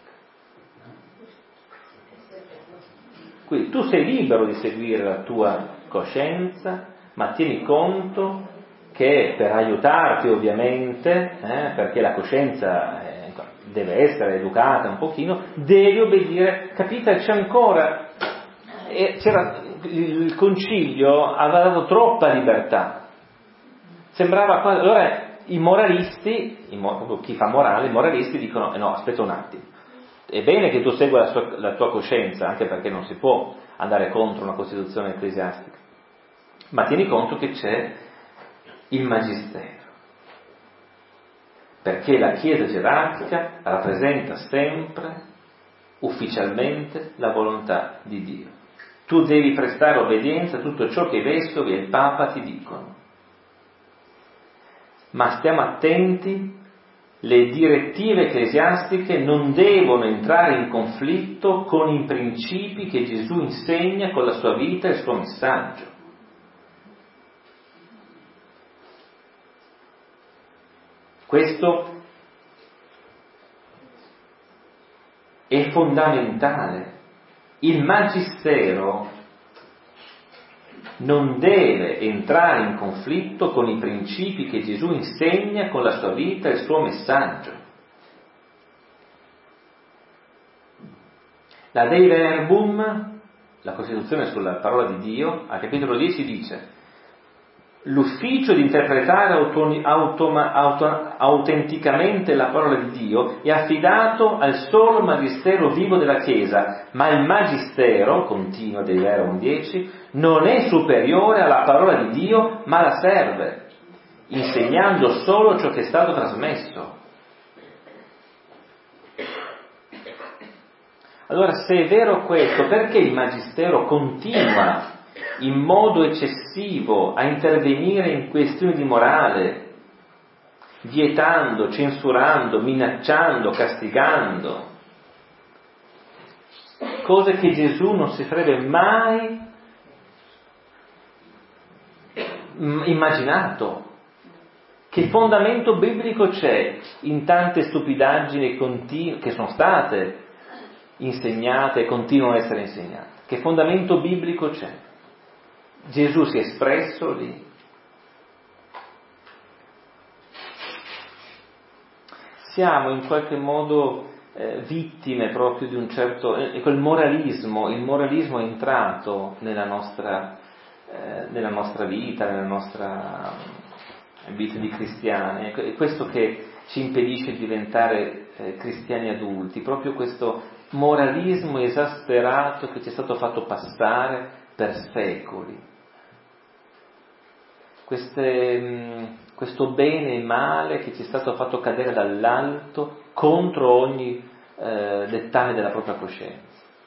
Quindi tu sei libero di seguire la tua coscienza, ma tieni conto che per aiutarti ovviamente, eh, perché la coscienza eh, deve essere educata un pochino, devi obbedire. Capite? C'è ancora, eh, c'era, il concilio aveva dato troppa libertà, sembrava quasi, allora i moralisti, i, proprio chi fa morale, i moralisti dicono eh no, aspetta un attimo, è bene che tu segua la, sua, la tua coscienza, anche perché non si può andare contro una costituzione ecclesiastica, ma tieni conto che c'è il magistero, perché la Chiesa gerarchica rappresenta sempre ufficialmente la volontà di Dio. Tu devi prestare obbedienza a tutto ciò che i vescovi e il Papa ti dicono, ma stiamo attenti, le direttive ecclesiastiche non devono entrare in conflitto con i principi che Gesù insegna con la sua vita e il suo messaggio. Questo è fondamentale. Il magistero non deve entrare in conflitto con i principi che Gesù insegna con la sua vita e il suo messaggio. La Dei Verbum, la Costituzione sulla parola di Dio, al capitolo dieci dice: l'ufficio di interpretare auto, automa, auto, autenticamente la parola di Dio è affidato al solo magistero vivo della Chiesa, ma il magistero, continua Dei Verbum dieci, non è superiore alla parola di Dio, ma la serve, insegnando solo ciò che è stato trasmesso. Allora, se è vero questo, perché il magistero continua in modo eccessivo a intervenire in questioni di morale, vietando, censurando, minacciando, castigando, cose che Gesù non si sarebbe mai immaginato? Che fondamento biblico c'è in tante stupidaggini continue che sono state insegnate e continuano a essere insegnate? Che fondamento biblico c'è? Gesù si è espresso lì. Siamo in qualche modo eh, vittime proprio di un certo, eh, quel moralismo, il moralismo è entrato nella nostra, eh, nella nostra vita, nella nostra vita di cristiani, è questo che ci impedisce di diventare eh, cristiani adulti, proprio questo moralismo esasperato che ci è stato fatto passare per secoli. Queste, questo bene e male che ci è stato fatto cadere dall'alto contro ogni eh, dettame della propria coscienza.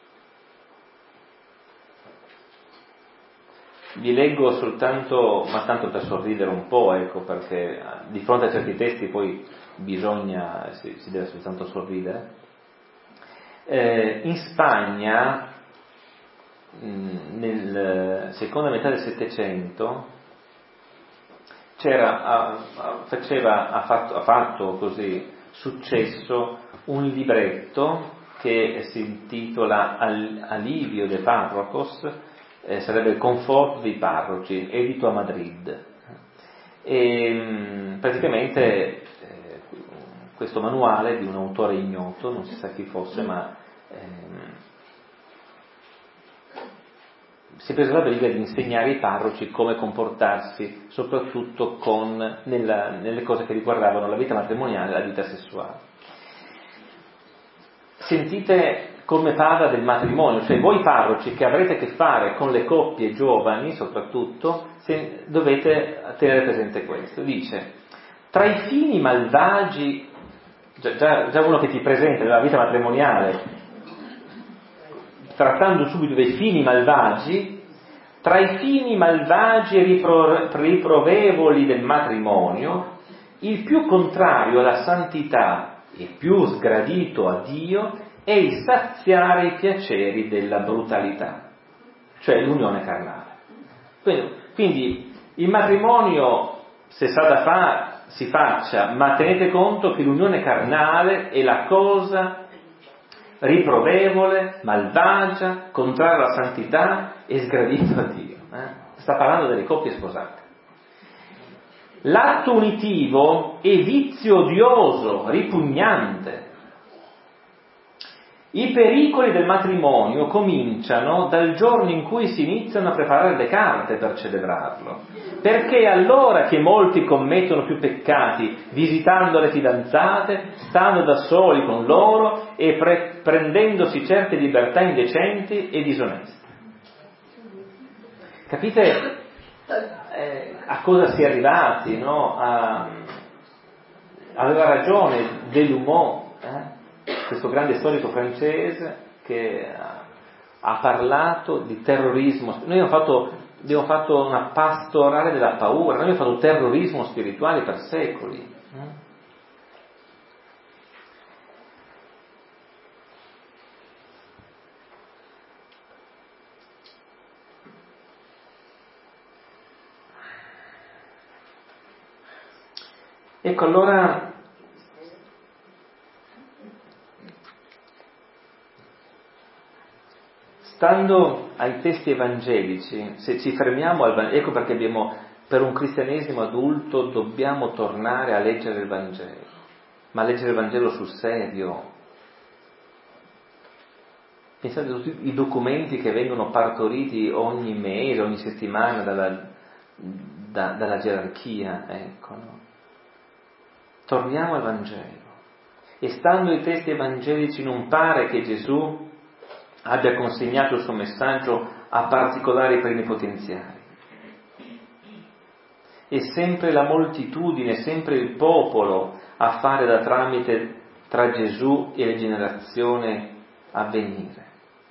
Vi leggo soltanto, ma tanto per sorridere un po', ecco, perché di fronte a certi testi poi bisogna, si, si deve soltanto sorridere. Eh, in Spagna, mh, nel seconda metà del Settecento, c'era, ha, faceva, ha fatto, ha fatto così successo un libretto che si intitola Alivio de Párrocos, eh, sarebbe il conforto dei parroci, edito a Madrid. E praticamente eh, questo manuale di un autore ignoto, non si sa chi fosse, ma ehm, si è preso la briga di insegnare ai parroci come comportarsi, soprattutto con, nella, nelle cose che riguardavano la vita matrimoniale e la vita sessuale. Sentite come parla del matrimonio, cioè voi parroci che avrete a che fare con le coppie giovani soprattutto, se, dovete tenere presente questo. Dice, tra i fini malvagi, già, già, già uno che ti presenta la vita matrimoniale, trattando subito dei fini malvagi, tra i fini malvagi e ripro, riprovevoli del matrimonio, il più contrario alla santità e più sgradito a Dio è il saziare i piaceri della brutalità, cioè l'unione carnale. Quindi, quindi il matrimonio, se sa da fare, si faccia, ma tenete conto che l'unione carnale è la cosa riprovevole, malvagia, contraria alla santità e sgradito a Dio. Eh? Sta parlando delle coppie sposate. L'atto unitivo è vizio odioso, ripugnante. I pericoli del matrimonio cominciano dal giorno in cui si iniziano a preparare le carte per celebrarlo, perché è allora che molti commettono più peccati, visitando le fidanzate, stando da soli con loro e pre- prendendosi certe libertà indecenti e disoneste. Capite eh, a cosa si è arrivati, no? A, aveva ragione Delumeau, eh? questo grande storico francese che ha, ha parlato di terrorismo. Noi abbiamo fatto, abbiamo fatto una pastorale della paura, noi abbiamo fatto terrorismo spirituale per secoli. Eh? Ecco, allora stando ai testi evangelici, se ci fermiamo al Vangelo, ecco perché abbiamo, per un cristianesimo adulto dobbiamo tornare a leggere il Vangelo, ma leggere il Vangelo sul serio. Pensate a tutti i documenti che vengono partoriti ogni mese, ogni settimana dalla, da, dalla gerarchia, ecco, no? Torniamo al Vangelo. E stando ai testi evangelici non pare che Gesù abbia consegnato il suo messaggio a particolari plenipotenziari. È sempre la moltitudine, sempre il popolo a fare da tramite tra Gesù e le generazioni a venire.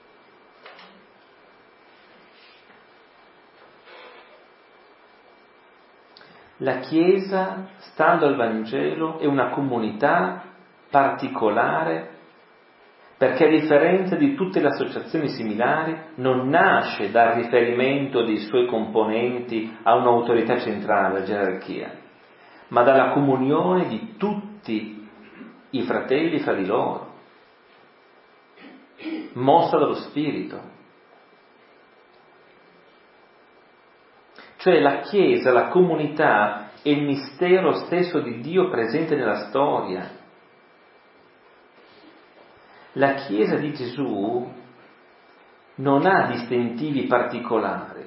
La Chiesa, stando al Vangelo, è una comunità particolare perché a differenza di tutte le associazioni similari non nasce dal riferimento dei suoi componenti a un'autorità centrale, la gerarchia, ma dalla comunione di tutti i fratelli fra di loro, mossa dallo Spirito. Cioè la Chiesa, la comunità, è il mistero stesso di Dio presente nella storia. La Chiesa di Gesù non ha distintivi particolari.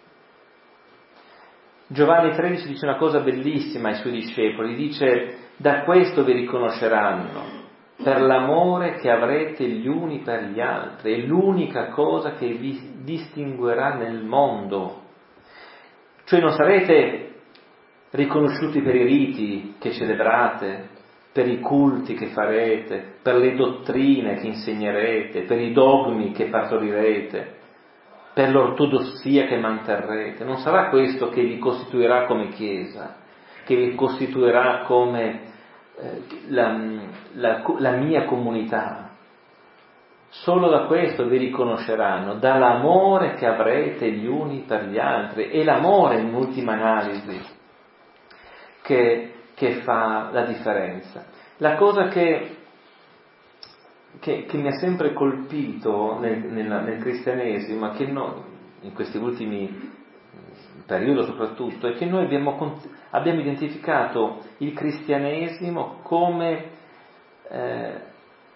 Giovanni tredici dice una cosa bellissima ai suoi discepoli, dice: da questo vi riconosceranno, per l'amore che avrete gli uni per gli altri, è l'unica cosa che vi distinguerà nel mondo. Cioè non sarete riconosciuti per i riti che celebrate, per i culti che farete, per le dottrine che insegnerete, per i dogmi che partorirete, per l'ortodossia che manterrete. Non sarà questo che vi costituirà come Chiesa, che vi costituirà come eh, la, la, la mia comunità. Solo da questo vi riconosceranno, dall'amore che avrete gli uni per gli altri. È l'amore, in ultima analisi, che, che fa la differenza. La cosa che, che, che mi ha sempre colpito nel, nel, nel cristianesimo, ma che no, in questi ultimi periodi soprattutto, è che noi abbiamo, abbiamo identificato il cristianesimo come eh,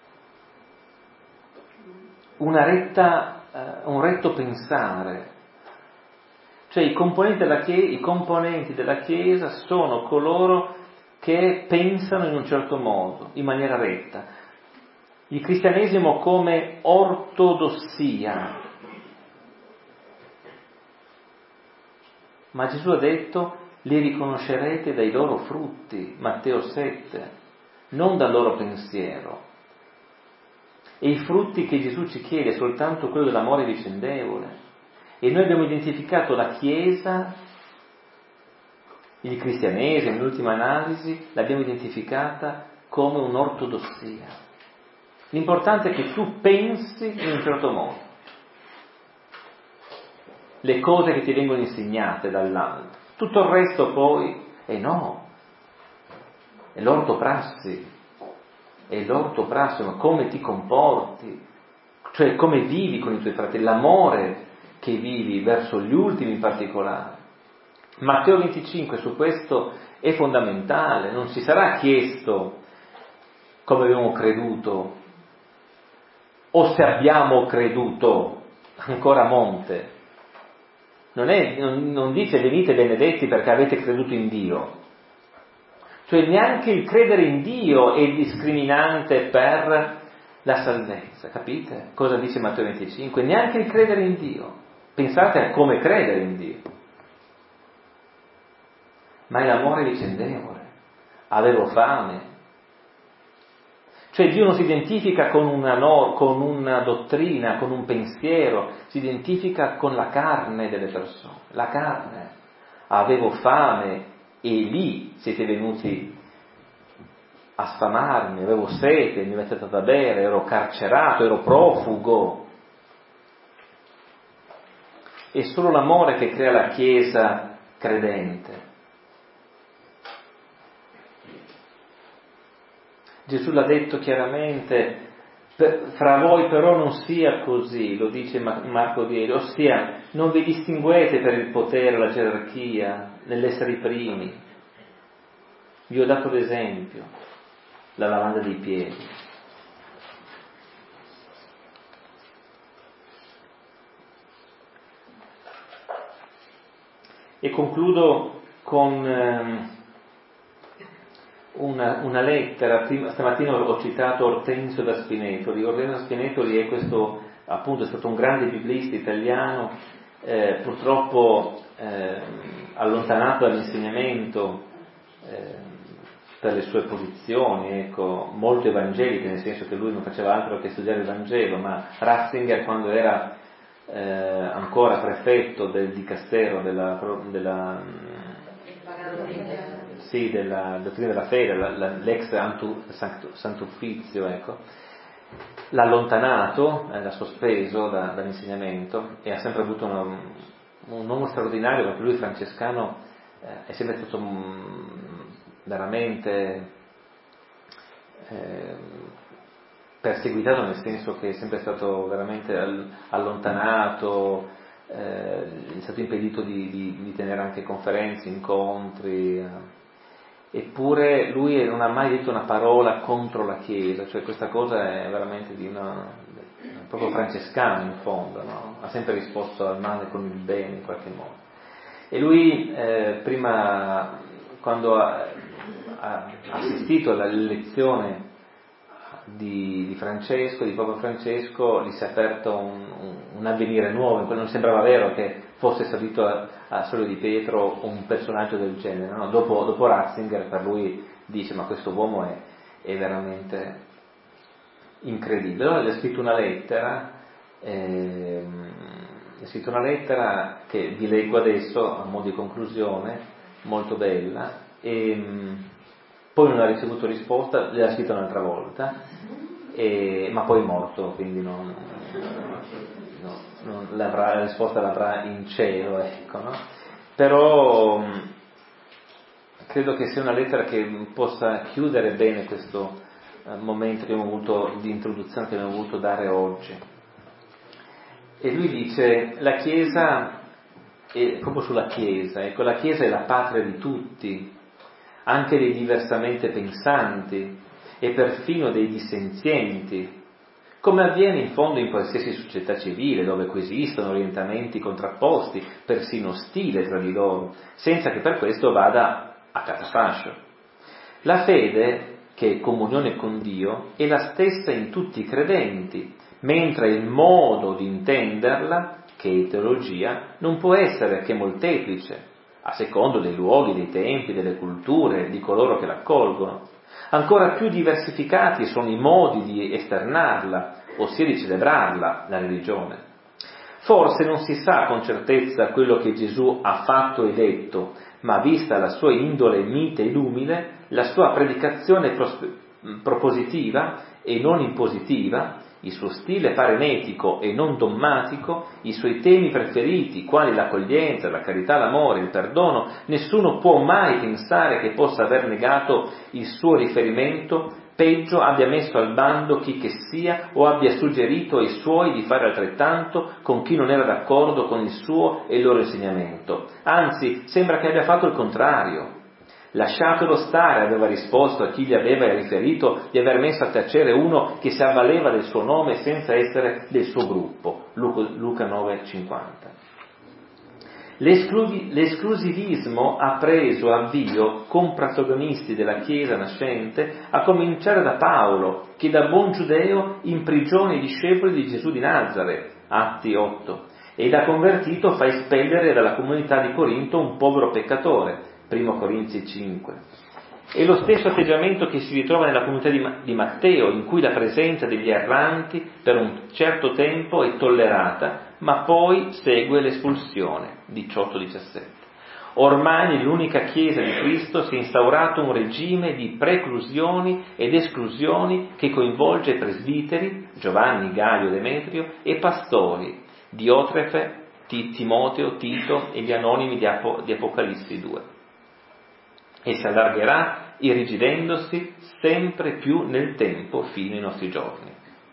una retta, uh, un retto pensare. Cioè i componenti della Chiesa, i componenti della Chiesa sono coloro che pensano in un certo modo, in maniera retta. il cristianesimo come ortodossia. Ma Gesù ha detto: li riconoscerete dai loro frutti, Matteo sette, non dal loro pensiero. E i frutti che Gesù ci chiede è soltanto quello dell'amore vicendevole. E noi abbiamo identificato la Chiesa, il cristianesimo, nell'ultima analisi, l'abbiamo identificata come un'ortodossia. L'importante è che tu pensi in un certo modo. Le cose che ti vengono insegnate dall'alto. Tutto il resto poi, eh no, è l'ortoprassi, è l'ortoprassi, ma come ti comporti, cioè come vivi con i tuoi fratelli, l'amore che vivi verso gli ultimi in particolare. Matteo venticinque su questo è fondamentale, non si sarà chiesto come abbiamo creduto, o se abbiamo creduto, ancora a monte. Non, è, non, non dice venite benedetti perché avete creduto in Dio. Cioè neanche il credere in Dio è discriminante per la salvezza, capite? Cosa dice Matteo venticinque? Neanche il credere in Dio. Pensate a come credere in Dio. Ma è l'amore vicendevole. Avevo fame. Cioè Dio non si identifica con una, no, con una dottrina, con un pensiero, si identifica con la carne delle persone, la carne. Avevo fame e lì siete venuti a sfamarmi, avevo sete, mi avete dato da bere, ero carcerato, ero profugo. È solo l'amore che crea la Chiesa credente. Gesù l'ha detto chiaramente, fra voi però non sia così, lo dice Marco dieci, ossia non vi distinguete per il potere, la gerarchia, nell'essere i primi. Vi ho dato l'esempio, la lavanda dei piedi. E concludo con ehm, Una, una lettera. Prima, stamattina ho citato Ortensio da Spinetoli. Ortensio da Spinetoli è questo, appunto, è stato un grande biblista italiano, eh, purtroppo eh, allontanato dall'insegnamento eh, per le sue posizioni, ecco, molto evangeliche, nel senso che lui non faceva altro che studiare il Vangelo, ma Ratzinger, quando era eh, ancora prefetto del dicastero della, della Sì, della dottrina della fede, la, la, l'ex antu, sanctu, Sant'Uffizio, ecco, l'ha allontanato, eh, l'ha sospeso da, dall'insegnamento e ha sempre avuto una, un uomo straordinario, perché lui francescano eh, è sempre stato mh, veramente eh, perseguitato, nel senso che è sempre stato veramente allontanato, eh, è stato impedito di, di, di tenere anche conferenze, incontri, eh. Eppure lui non ha mai detto una parola contro la Chiesa, cioè questa cosa è veramente di una, proprio francescano in fondo, no? Ha sempre risposto al male con il bene in qualche modo. E lui eh, prima, quando ha, ha assistito alla lezione di, di Francesco, di Papa Francesco, gli si è aperto un, un, un avvenire nuovo, non sembrava vero che fosse salito a, a Sole di Pietro un personaggio del genere, no? Dopo, dopo Ratzinger, per lui dice: ma questo uomo è, è veramente incredibile. Allora gli ha scritto una lettera, eh, gli ha scritto una lettera che vi leggo adesso a mo' di conclusione, molto bella, e poi non ha ricevuto risposta, le ha scritto un'altra volta, e, ma poi è morto, quindi non, no, non l'avrà, la risposta l'avrà in cielo, ecco, no? Però credo che sia una lettera che possa chiudere bene questo eh, momento che abbiamo avuto, di introduzione che abbiamo voluto dare oggi. E lui dice: la Chiesa, è, proprio sulla Chiesa, ecco, la Chiesa è la patria di tutti, anche dei diversamente pensanti e perfino dei dissenzienti, come avviene in fondo in qualsiasi società civile dove coesistono orientamenti contrapposti, persino ostili tra di loro, senza che per questo vada a catafascio. La fede che è comunione con Dio, è la stessa in tutti i credenti, mentre il modo di intenderla, che è teologia, non può essere che molteplice, a secondo dei luoghi, dei tempi, delle culture, di coloro che l'accolgono. Ancora più diversificati sono i modi di esternarla, ossia di celebrarla, la religione. Forse non si sa con certezza quello che Gesù ha fatto e detto, ma vista la sua indole mite ed umile, la sua predicazione pros- propositiva e non impositiva, il suo stile parenetico e non dommatico, i suoi temi preferiti, quali l'accoglienza, la carità, l'amore, il perdono, nessuno può mai pensare che possa aver negato il suo riferimento, peggio abbia messo al bando chi che sia o abbia suggerito ai suoi di fare altrettanto con chi non era d'accordo con il suo e il loro insegnamento. Anzi, sembra che abbia fatto il contrario. Lasciatelo stare, aveva risposto a chi gli aveva riferito di aver messo a tacere uno che si avvaleva del suo nome senza essere del suo gruppo. Luca nove cinquanta. L'esclu- l'esclusivismo ha preso avvio con protagonisti della Chiesa nascente, a cominciare da Paolo, che da buon giudeo imprigiona i discepoli di Gesù di Nazareth, Atti otto, e da convertito fa espellere dalla comunità di Corinto un povero peccatore, Primo Corinzi cinque. È lo stesso atteggiamento che si ritrova nella comunità di, di Matteo, in cui la presenza degli erranti per un certo tempo è tollerata, ma poi segue l'espulsione, diciotto diciassette. Ormai nell'unica Chiesa di Cristo si è instaurato un regime di preclusioni ed esclusioni che coinvolge presbiteri, Giovanni, Gaio, Demetrio, e pastori, Diotrefe, Timoteo, Tito e gli anonimi di, Apo, di Apocalissi due. E si allargherà irrigidendosi sempre più nel tempo fino ai nostri giorni.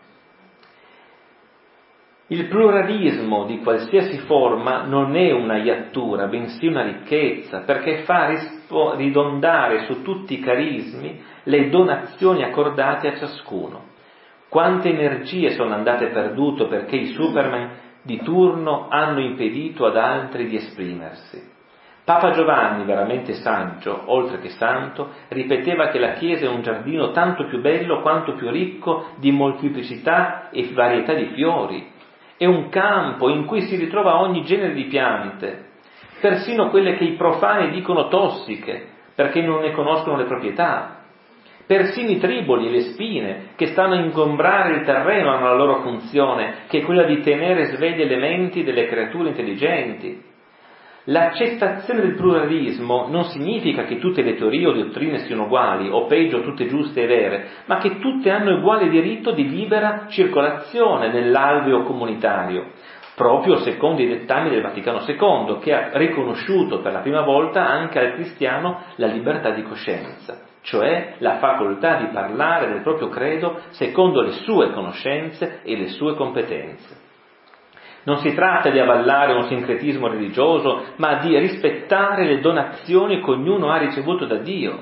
Il pluralismo di qualsiasi forma non è una iattura, bensì una ricchezza, perché fa rispo- ridondare su tutti i carismi le donazioni accordate a ciascuno. Quante energie sono andate perdute perché i Superman di turno hanno impedito ad altri di esprimersi. Papa Giovanni, veramente saggio, oltre che santo, ripeteva che la Chiesa è un giardino tanto più bello quanto più ricco di molteplicità e varietà di fiori. È un campo in cui si ritrova ogni genere di piante, persino quelle che i profani dicono tossiche, perché non ne conoscono le proprietà. Persino i triboli e le spine che stanno a ingombrare il terreno hanno la loro funzione, che è quella di tenere sveglie le menti delle creature intelligenti. L'accettazione del pluralismo non significa che tutte le teorie o dottrine siano uguali, o peggio tutte giuste e vere, ma che tutte hanno uguale diritto di libera circolazione nell'alveo comunitario, proprio secondo i dettami del Vaticano secondo, che ha riconosciuto per la prima volta anche al cristiano la libertà di coscienza, cioè la facoltà di parlare del proprio credo secondo le sue conoscenze e le sue competenze. Non si tratta di avallare un sincretismo religioso, ma di rispettare le donazioni che ognuno ha ricevuto da Dio.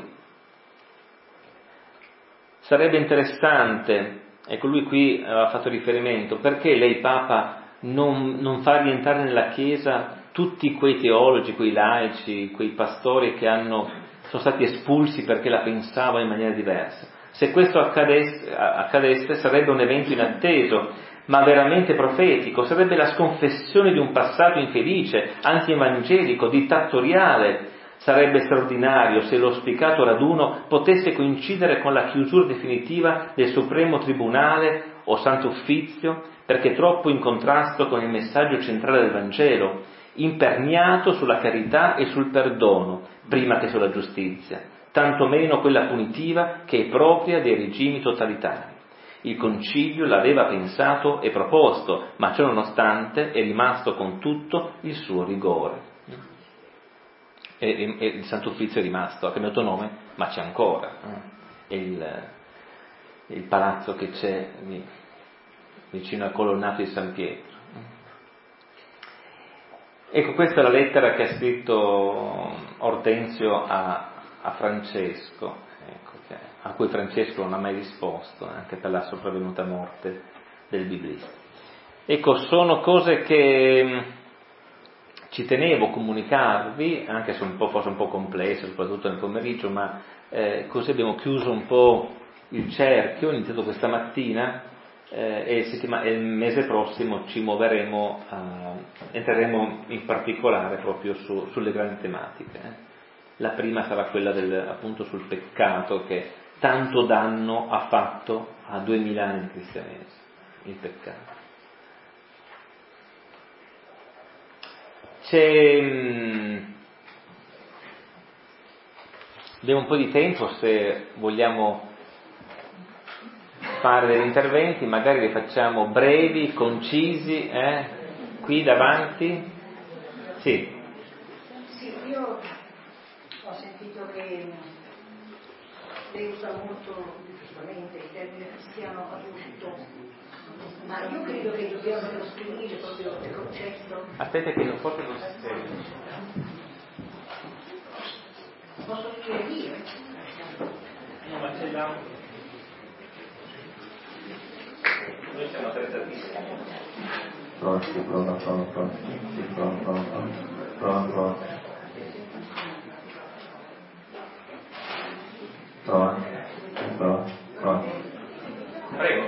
Sarebbe interessante, ecco lui qui aveva fatto riferimento, perché lei Papa non, non fa rientrare nella Chiesa tutti quei teologi, quei laici, quei pastori che hanno, sono stati espulsi perché la pensavano in maniera diversa. Se questo accadesse, accadesse sarebbe un evento inatteso, ma veramente profetico, sarebbe la sconfessione di un passato infelice, anti-evangelico, dittatoriale. Sarebbe straordinario se l'auspicato raduno potesse coincidere con la chiusura definitiva del Supremo Tribunale o Santo Uffizio, perché troppo in contrasto con il messaggio centrale del Vangelo, imperniato sulla carità e sul perdono, prima che sulla giustizia, tanto meno quella punitiva che è propria dei regimi totalitari. Il Concilio l'aveva pensato e proposto, ma ciò nonostante è rimasto con tutto il suo rigore. E, e, e il Santo Uffizio è rimasto, ha cambiato nome, ma c'è ancora. È il, il palazzo che c'è lì, vicino al colonnato di San Pietro. Ecco, questa è la lettera che ha scritto Ortensio a, a Francesco, ecco, che, a cui Francesco non ha mai risposto, anche per la sopravvenuta morte del biblista. Ecco, sono cose che ci tenevo a comunicarvi, anche se un po' forse un po' complesso, soprattutto nel pomeriggio, ma eh, così abbiamo chiuso un po' il cerchio, ho iniziato questa mattina eh, e, settima- e il mese prossimo ci muoveremo, eh, entreremo in particolare proprio su, sulle grandi tematiche. Eh. La prima sarà quella del, appunto sul peccato, che tanto danno ha fatto a duemila anni di cristianesimo, il peccato. C'è, mh, abbiamo un po' di tempo, se vogliamo fare degli interventi, magari li facciamo brevi, concisi, eh? Qui davanti. Sì. Sì, io ho sentito che lei usa molto giustamente il termine cristiano adulto, ma io credo che dobbiamo trasferire proprio il concetto. Aspetta che non forse non si sente. Posso dire io? No, ma c'è l'audio. Noi siamo attrezzatissimi. Pronto, pronto, pronto, pronto, sì, pronto, pronto, pronto, pronto, pronto, pronto. Prego.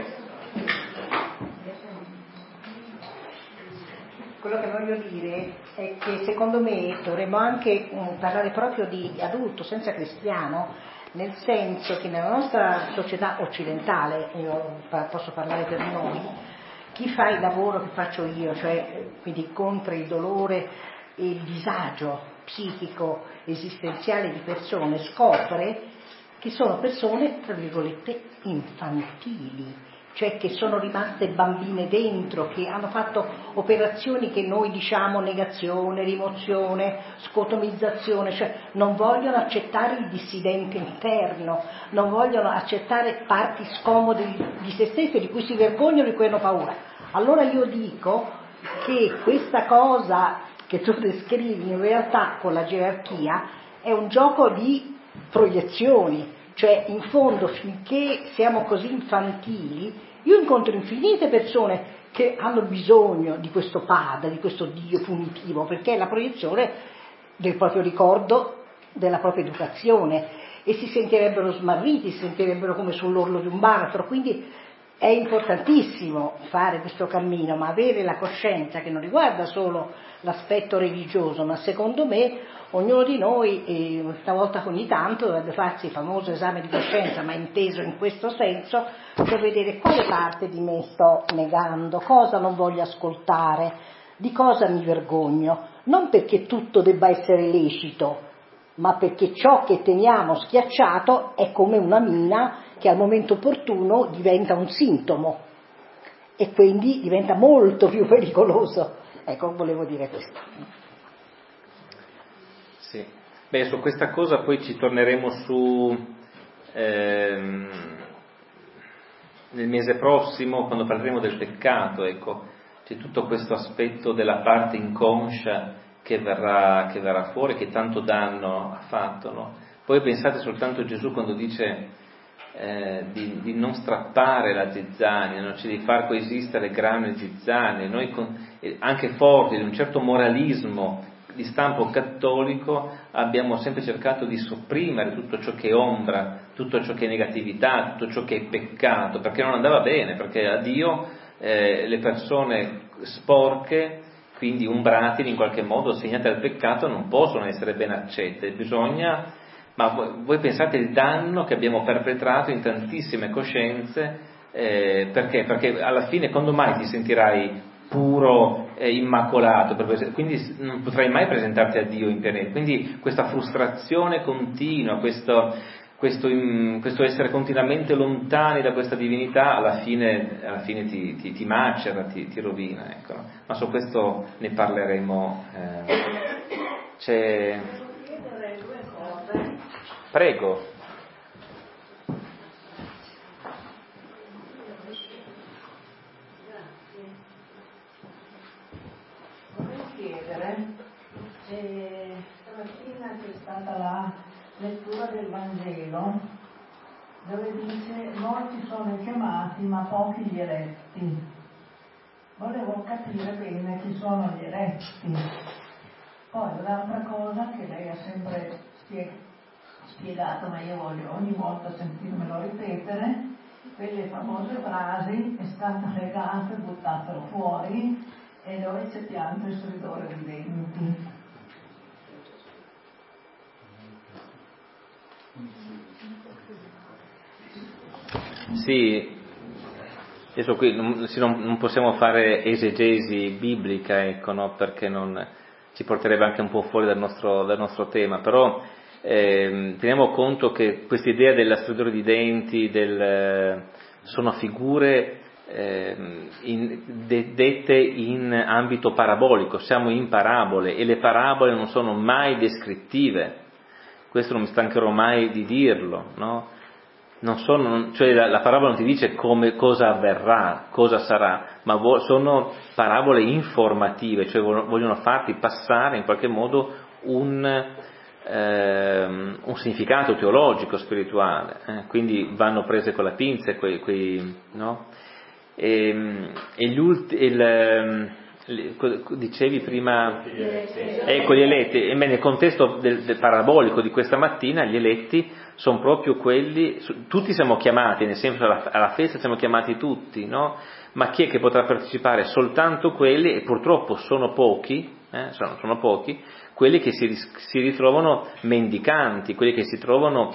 Quello che voglio dire è che secondo me dovremmo anche um, parlare proprio di adulto senza cristiano, nel senso che nella nostra società occidentale, io posso parlare per noi, chi fa il lavoro che faccio io, cioè quindi incontra il dolore e il disagio psichico esistenziale di persone, scopre che sono persone, tra virgolette, infantili, cioè che sono rimaste bambine dentro, che hanno fatto operazioni che noi diciamo negazione, rimozione, scotomizzazione, cioè non vogliono accettare il dissidente interno, non vogliono accettare parti scomode di, di se stesse, di cui si vergognano, di cui hanno paura. Allora io dico che questa cosa che tu descrivi in realtà con la gerarchia è un gioco di proiezioni, cioè in fondo finché siamo così infantili, io incontro infinite persone che hanno bisogno di questo padre, di questo Dio punitivo, perché è la proiezione del proprio ricordo, della propria educazione, e si sentirebbero smarriti, si sentirebbero come sull'orlo di un baratro. Quindi è importantissimo fare questo cammino, ma avere la coscienza che non riguarda solo l'aspetto religioso, ma secondo me ognuno di noi, eh, una volta ogni tanto, dovrebbe farsi il famoso esame di coscienza, ma inteso in questo senso, per vedere quale parte di me sto negando, cosa non voglio ascoltare, di cosa mi vergogno, non perché tutto debba essere lecito, ma perché ciò che teniamo schiacciato è come una mina che al momento opportuno diventa un sintomo e quindi diventa molto più pericoloso. Ecco, volevo dire questo. Sì, beh, su questa cosa poi ci torneremo su ehm, nel mese prossimo, quando parleremo del peccato, ecco, c'è tutto questo aspetto della parte inconscia che verrà, che verrà fuori, che tanto danno ha fatto, no? Poi pensate soltanto a Gesù quando dice eh, di, di non strappare la zizzania, no? Cioè di far coesistere grano e zizzania, noi con, eh, anche forti di un certo moralismo di stampo cattolico abbiamo sempre cercato di sopprimere tutto ciò che è ombra, tutto ciò che è negatività, tutto ciò che è peccato, perché non andava bene, perché a Dio eh, le persone sporche, quindi umbratili in qualche modo, segnate al peccato, non possono essere ben accette, bisogna, ma voi, voi pensate il danno che abbiamo perpetrato in tantissime coscienze, eh, perché? Perché alla fine quando mai ti sentirai puro, eh, immacolato, quindi non potrai mai presentarti a Dio in pienezza, quindi questa frustrazione continua, questo, questo, questo essere continuamente lontani da questa divinità alla fine, alla fine ti, ti, ti macera, ti, ti rovina, ecco. Ma su questo ne parleremo. Eh. C'è... Prego. E stamattina c'è stata la lettura del Vangelo dove dice molti sono i chiamati ma pochi gli eletti. Volevo capire bene chi sono gli eletti, Poi un'altra cosa che lei ha sempre spiegato, ma io voglio ogni volta sentirmelo ripetere, quelle famose frasi: è stata legata, buttatelo fuori, e dove c'è pianto e stridore di denti. Sì, adesso qui non, non possiamo fare esegesi biblica, ecco, no? Perché non ci porterebbe anche un po' fuori dal nostro, dal nostro tema, però eh, teniamo conto che questa idea della stridore di denti, del, sono figure eh, in, de, dette in ambito parabolico, siamo in parabole e le parabole non sono mai descrittive, questo non mi stancherò mai di dirlo, no? Non sono, cioè la, la parabola non ti dice come, cosa avverrà, cosa sarà, ma vo, sono parabole informative, cioè vogliono farti passare in qualche modo un, ehm, un significato teologico, spirituale, eh? Quindi vanno prese con la pinza, quei, quei, no? E, e gli ulti, il, dicevi prima, ecco gli eletti, e nel contesto del, del parabolico di questa mattina gli eletti sono proprio quelli, tutti siamo chiamati, nel senso alla, alla festa siamo chiamati tutti, no? Ma chi è che potrà partecipare? Soltanto quelli, e purtroppo sono pochi, eh, sono, sono pochi, quelli che si, si ritrovano mendicanti, quelli che si trovano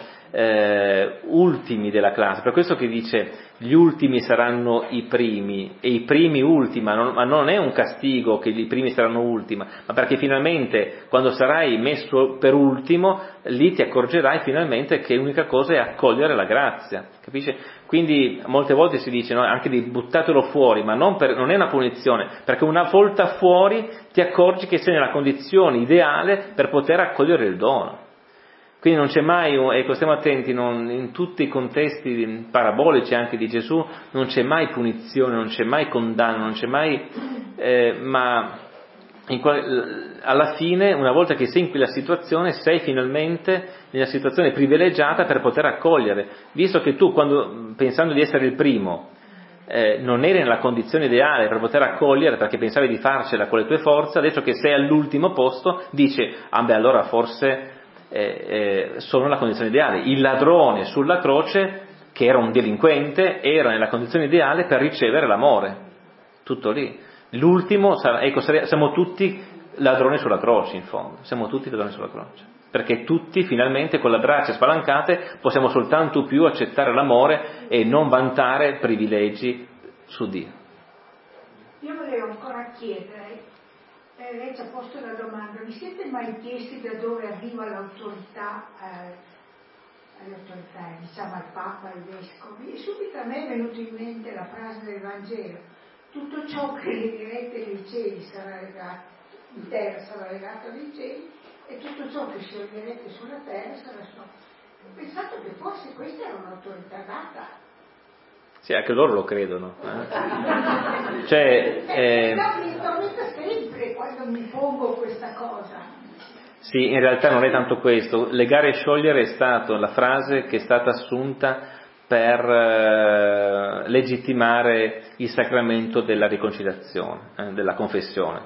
eh, ultimi della classe. Per questo che dice gli ultimi saranno i primi e i primi ultimi, ma non, ma non è un castigo che i primi saranno ultimi, ma perché finalmente quando sarai messo per ultimo lì ti accorgerai finalmente che l'unica cosa è accogliere la grazia, capisci? Quindi molte volte si dice, no, anche di buttatelo fuori, ma non, per, non è una punizione, perché una volta fuori ti accorgi che sei nella condizione ideale per poter accogliere il dono. Quindi non c'è mai, ecco, stiamo attenti, non, in tutti i contesti parabolici anche di Gesù non c'è mai punizione, non c'è mai condanna, non c'è mai, eh, ma in qual, alla fine, una volta che sei in quella situazione, sei finalmente nella situazione privilegiata per poter accogliere, visto che tu, quando, pensando di essere il primo, eh, non eri nella condizione ideale per poter accogliere perché pensavi di farcela con le tue forze, adesso che sei all'ultimo posto, dice, ah beh, allora forse Eh, eh, sono nella condizione ideale. Il ladrone sulla croce, che era un delinquente, era nella condizione ideale per ricevere l'amore, tutto lì. L'ultimo, ecco, siamo tutti ladroni sulla croce, in fondo, siamo tutti ladroni sulla croce, perché tutti finalmente con le braccia spalancate possiamo soltanto più accettare l'amore e non vantare privilegi su Dio. Io volevo ancora chiedere, Eh, lei ci ha posto una domanda, vi siete mai chiesti da dove arriva l'autorità, eh, alle autorità, diciamo al Papa, ai Vescovi? E subito a me è venuta in mente la frase del Vangelo: tutto ciò che legherete nei cieli sarà legato, in terra sarà legato nei cieli, e tutto ciò che scioglierete sulla terra sarà sciolto. Ho pensato che forse questa era un'autorità data. Sì, anche loro lo credono. Eh? Cioè, eh... mi tormenta sempre quando mi pongo questa cosa. Sì, in realtà non è tanto questo. Legare e sciogliere è stata la frase che è stata assunta per eh, legittimare il sacramento della riconciliazione, eh, della confessione.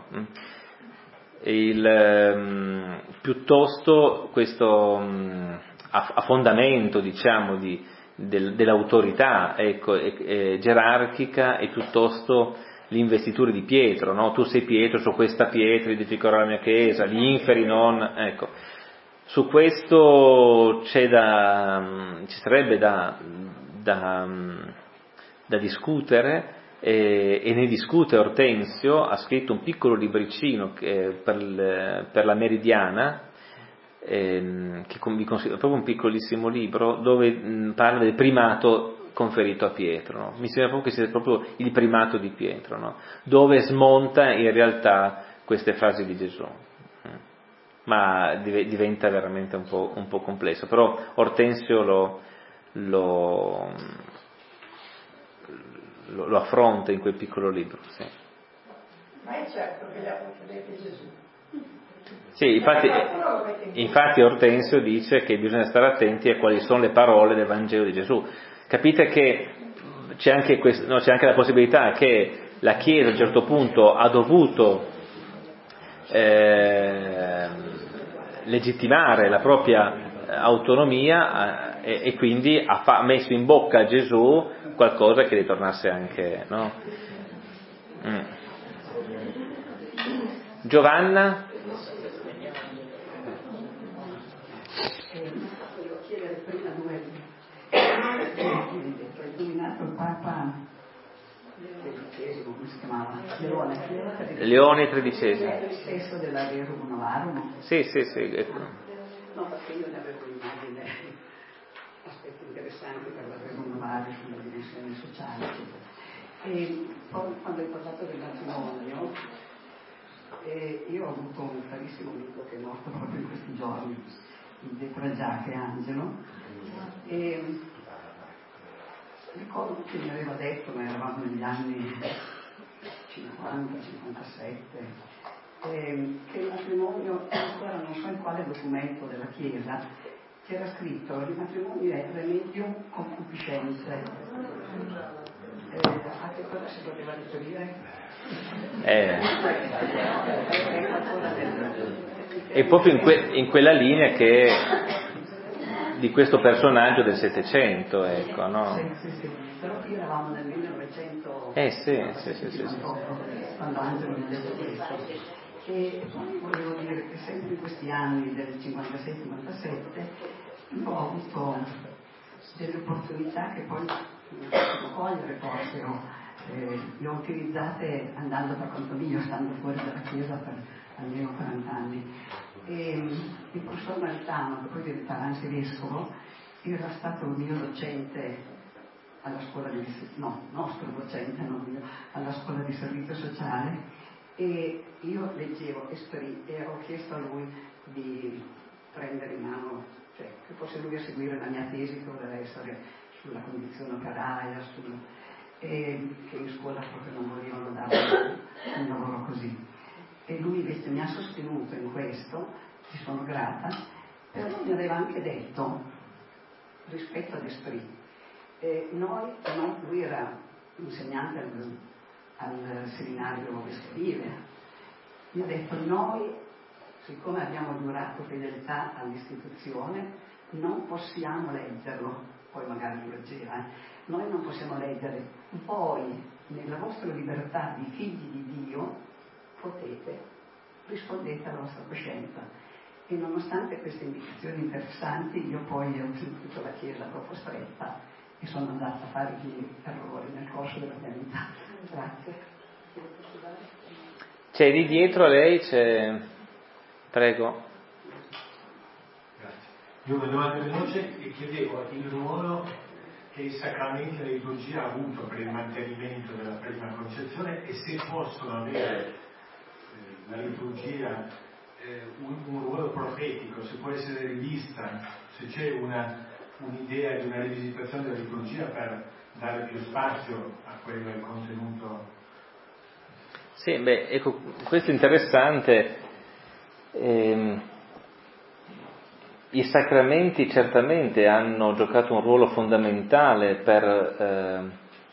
Il, ehm, piuttosto questo mh, a, a fondamento, diciamo, di Del, dell'autorità, ecco, e, e, gerarchica è piuttosto l'investitura di Pietro, no? Tu sei Pietro, su questa pietra edificherò la mia chiesa, gli inferi non, ecco. Su questo c'è da, ci sarebbe da, da, da discutere e, e ne discute Ortensio, ha scritto un piccolo libricino che, per, per la Meridiana, Ehm, che vi consiglio, proprio un piccolissimo libro dove mh, parla del primato conferito a Pietro, no? Mi sembra proprio che sia proprio il primato di Pietro, no? Dove smonta in realtà queste frasi di Gesù, ma div- diventa veramente un po', un po' complesso, però Ortensio lo, lo, lo, lo affronta in quel piccolo libro, sì. Ma è certo che le ha detto Gesù. Sì, infatti, infatti Ortensio dice che bisogna stare attenti a quali sono le parole del Vangelo di Gesù. Capite che c'è anche, questo, no, c'è anche la possibilità che la Chiesa a un certo punto ha dovuto eh, legittimare la propria autonomia eh, e, e quindi ha fa- messo in bocca a Gesù qualcosa che ritornasse anche, no? Mm. Giovanna? Volevo chiedere prima due è illuminato il Papa tredicesimo, come si chiamava? Leone Leone tredicesimo. È lo stesso della Rerum Novarum? Sì, sì, sì, ecco. No, perché io ne avevo immagine, aspetti interessanti per la Rerum Novarum sulla dimensione sociale, eccetera. E poi quando hai parlato del matrimonio, eh, io ho avuto un carissimo amico che è morto proprio in questi giorni, il De Tragiac Angelo, e ricordo che mi aveva detto, ma eravamo negli anni cinquanta cinquantasette, eh, che il matrimonio, ancora non so in quale documento della Chiesa, c'era scritto che il matrimonio è remedium concupiscenze. Eh, a che cosa si poteva riferire? Eh. È proprio in, que- in quella linea che di questo personaggio del Settecento, ecco, no? Sì, sì, sì. Però qui eravamo nel millenovecento. Eh sì, sì, sì, sì, sì. Quando Angelo mi ha detto questo. E poi volevo dire che sempre in questi anni del cinquantasei cinquantasette io ho avuto delle opportunità che poi non posso cogliere forse, o eh, le ho utilizzate andando per conto mio, stando fuori dalla Chiesa per almeno quaranta anni. E il professor Maritano, che poi diventerà anche vescovo, era stato un mio docente alla scuola di no, nostro docente, non mio, alla scuola di servizio sociale, e io leggevo Esprit e ho chiesto a lui di prendere in mano, cioè che fosse lui a seguire la mia tesi, che doveva essere sulla condizione operaia, sul, e che in scuola proprio non volevano dare un lavoro così. E lui invece mi ha sostenuto in questo, ci sono grata, però mi aveva anche detto, rispetto ad Esprit, eh, noi, no, lui era insegnante al, al seminario vescovile, mi ha detto noi, siccome abbiamo giurato fedeltà all'istituzione, non possiamo leggerlo, poi magari lo leggeva, eh, noi non possiamo leggere, voi nella vostra libertà di figli di Dio potete, rispondete alla vostra coscienza. E nonostante queste indicazioni interessanti, io poi ho sentito la Chiesa troppo stretta e sono andata a fare gli errori nel corso della mia vita. Grazie. C'è lì dietro a lei, c'è... Prego. Grazie. Io una domanda veloce e chiedevo il ruolo che i sacramenti e la liturgia ha avuto per il mantenimento della prima concezione e se possono avere eh, la liturgia eh, un, un ruolo profetico, se può essere rivista, se c'è una, un'idea di una rivisitazione della liturgia per dare più spazio a quello che è il contenuto. Sì, beh, ecco, questo è interessante. Ehm, I sacramenti certamente hanno giocato un ruolo fondamentale per, eh,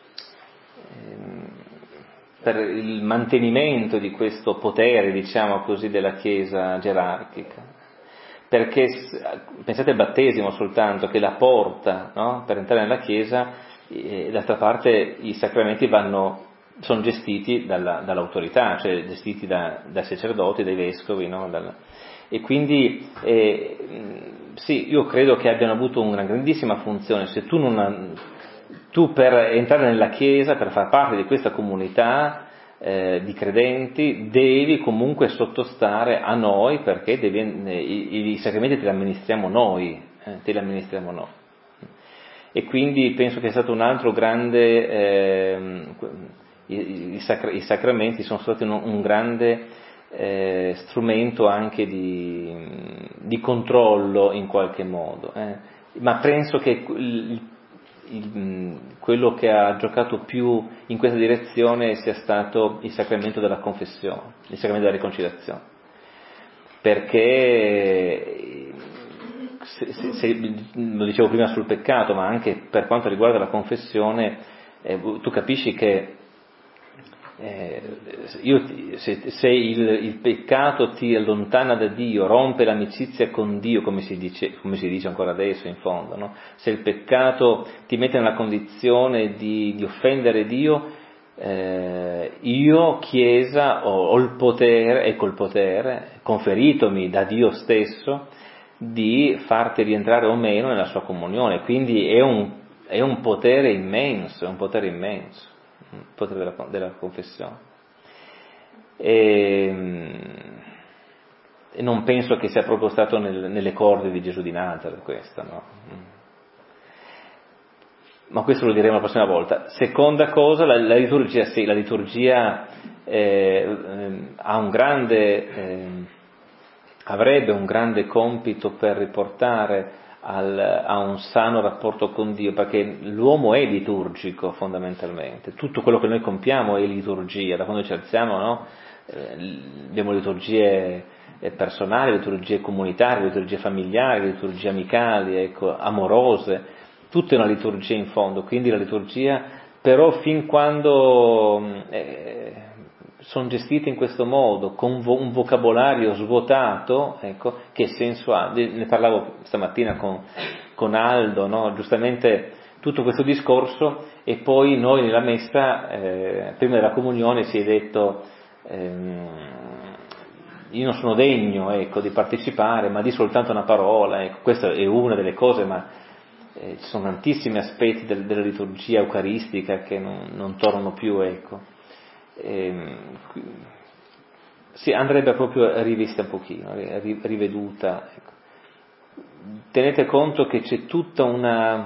per il mantenimento di questo potere, diciamo così, della Chiesa gerarchica. Perché pensate al battesimo soltanto, che è la porta, no? Per entrare nella Chiesa, e d'altra parte i sacramenti vanno, sono gestiti dalla, dall'autorità, cioè gestiti da, dai sacerdoti, dai vescovi, no? Dalla, e quindi eh, sì, io credo che abbiano avuto una grandissima funzione. Se tu non tu per entrare nella Chiesa, per far parte di questa comunità eh, di credenti, devi comunque sottostare a noi, perché devi, i, i sacramenti te li amministriamo noi, eh, te li amministriamo noi. E quindi penso che è stato un altro grande eh, i, i, sacra, i sacramenti sono stati un, un grande Eh, strumento anche di, di controllo in qualche modo, eh. Ma penso che il, il, quello che ha giocato più in questa direzione sia stato il sacramento della confessione, il sacramento della riconciliazione, perché se, se, se, lo dicevo prima sul peccato, ma anche per quanto riguarda la confessione, eh, tu capisci che eh, io ti, se, se il, il peccato ti allontana da Dio, rompe l'amicizia con Dio, come si dice, come si dice ancora adesso in fondo, no? Se il peccato ti mette nella condizione di, di offendere Dio, eh, io Chiesa ho, ho il potere, ecco il potere conferitomi da Dio stesso di farti rientrare o meno nella sua comunione, quindi è un, è un potere immenso, è un potere immenso, il potere della, della confessione. E, e non penso che sia proprio stato nel, nelle corde di Gesù di Nazareth questo, no? Ma questo lo diremo la prossima volta. Seconda cosa, la, la liturgia, sì, la liturgia eh, eh, ha un grande, eh, avrebbe un grande compito per riportare al, a un sano rapporto con Dio, perché l'uomo è liturgico fondamentalmente, tutto quello che noi compiamo è liturgia, da quando ci alziamo, no? Eh, abbiamo liturgie personali, liturgie comunitarie, liturgie familiari, liturgie amicali, ecco, amorose. Tutto è una liturgia in fondo, quindi la liturgia, però fin quando eh, sono gestite in questo modo, con vo- un vocabolario svuotato, ecco, che senso ha? Ne parlavo stamattina con, con Aldo, no? Giustamente tutto questo discorso, e poi noi nella messa, eh, prima della comunione si è detto, ehm, io non sono degno, ecco, di partecipare, ma di soltanto una parola, ecco, questa è una delle cose, ma Eh, ci sono tantissimi aspetti del, della liturgia eucaristica che non, non tornano più, ecco. E, sì, andrebbe proprio rivista un pochino, riveduta. Ecco. Tenete conto che c'è tutta una,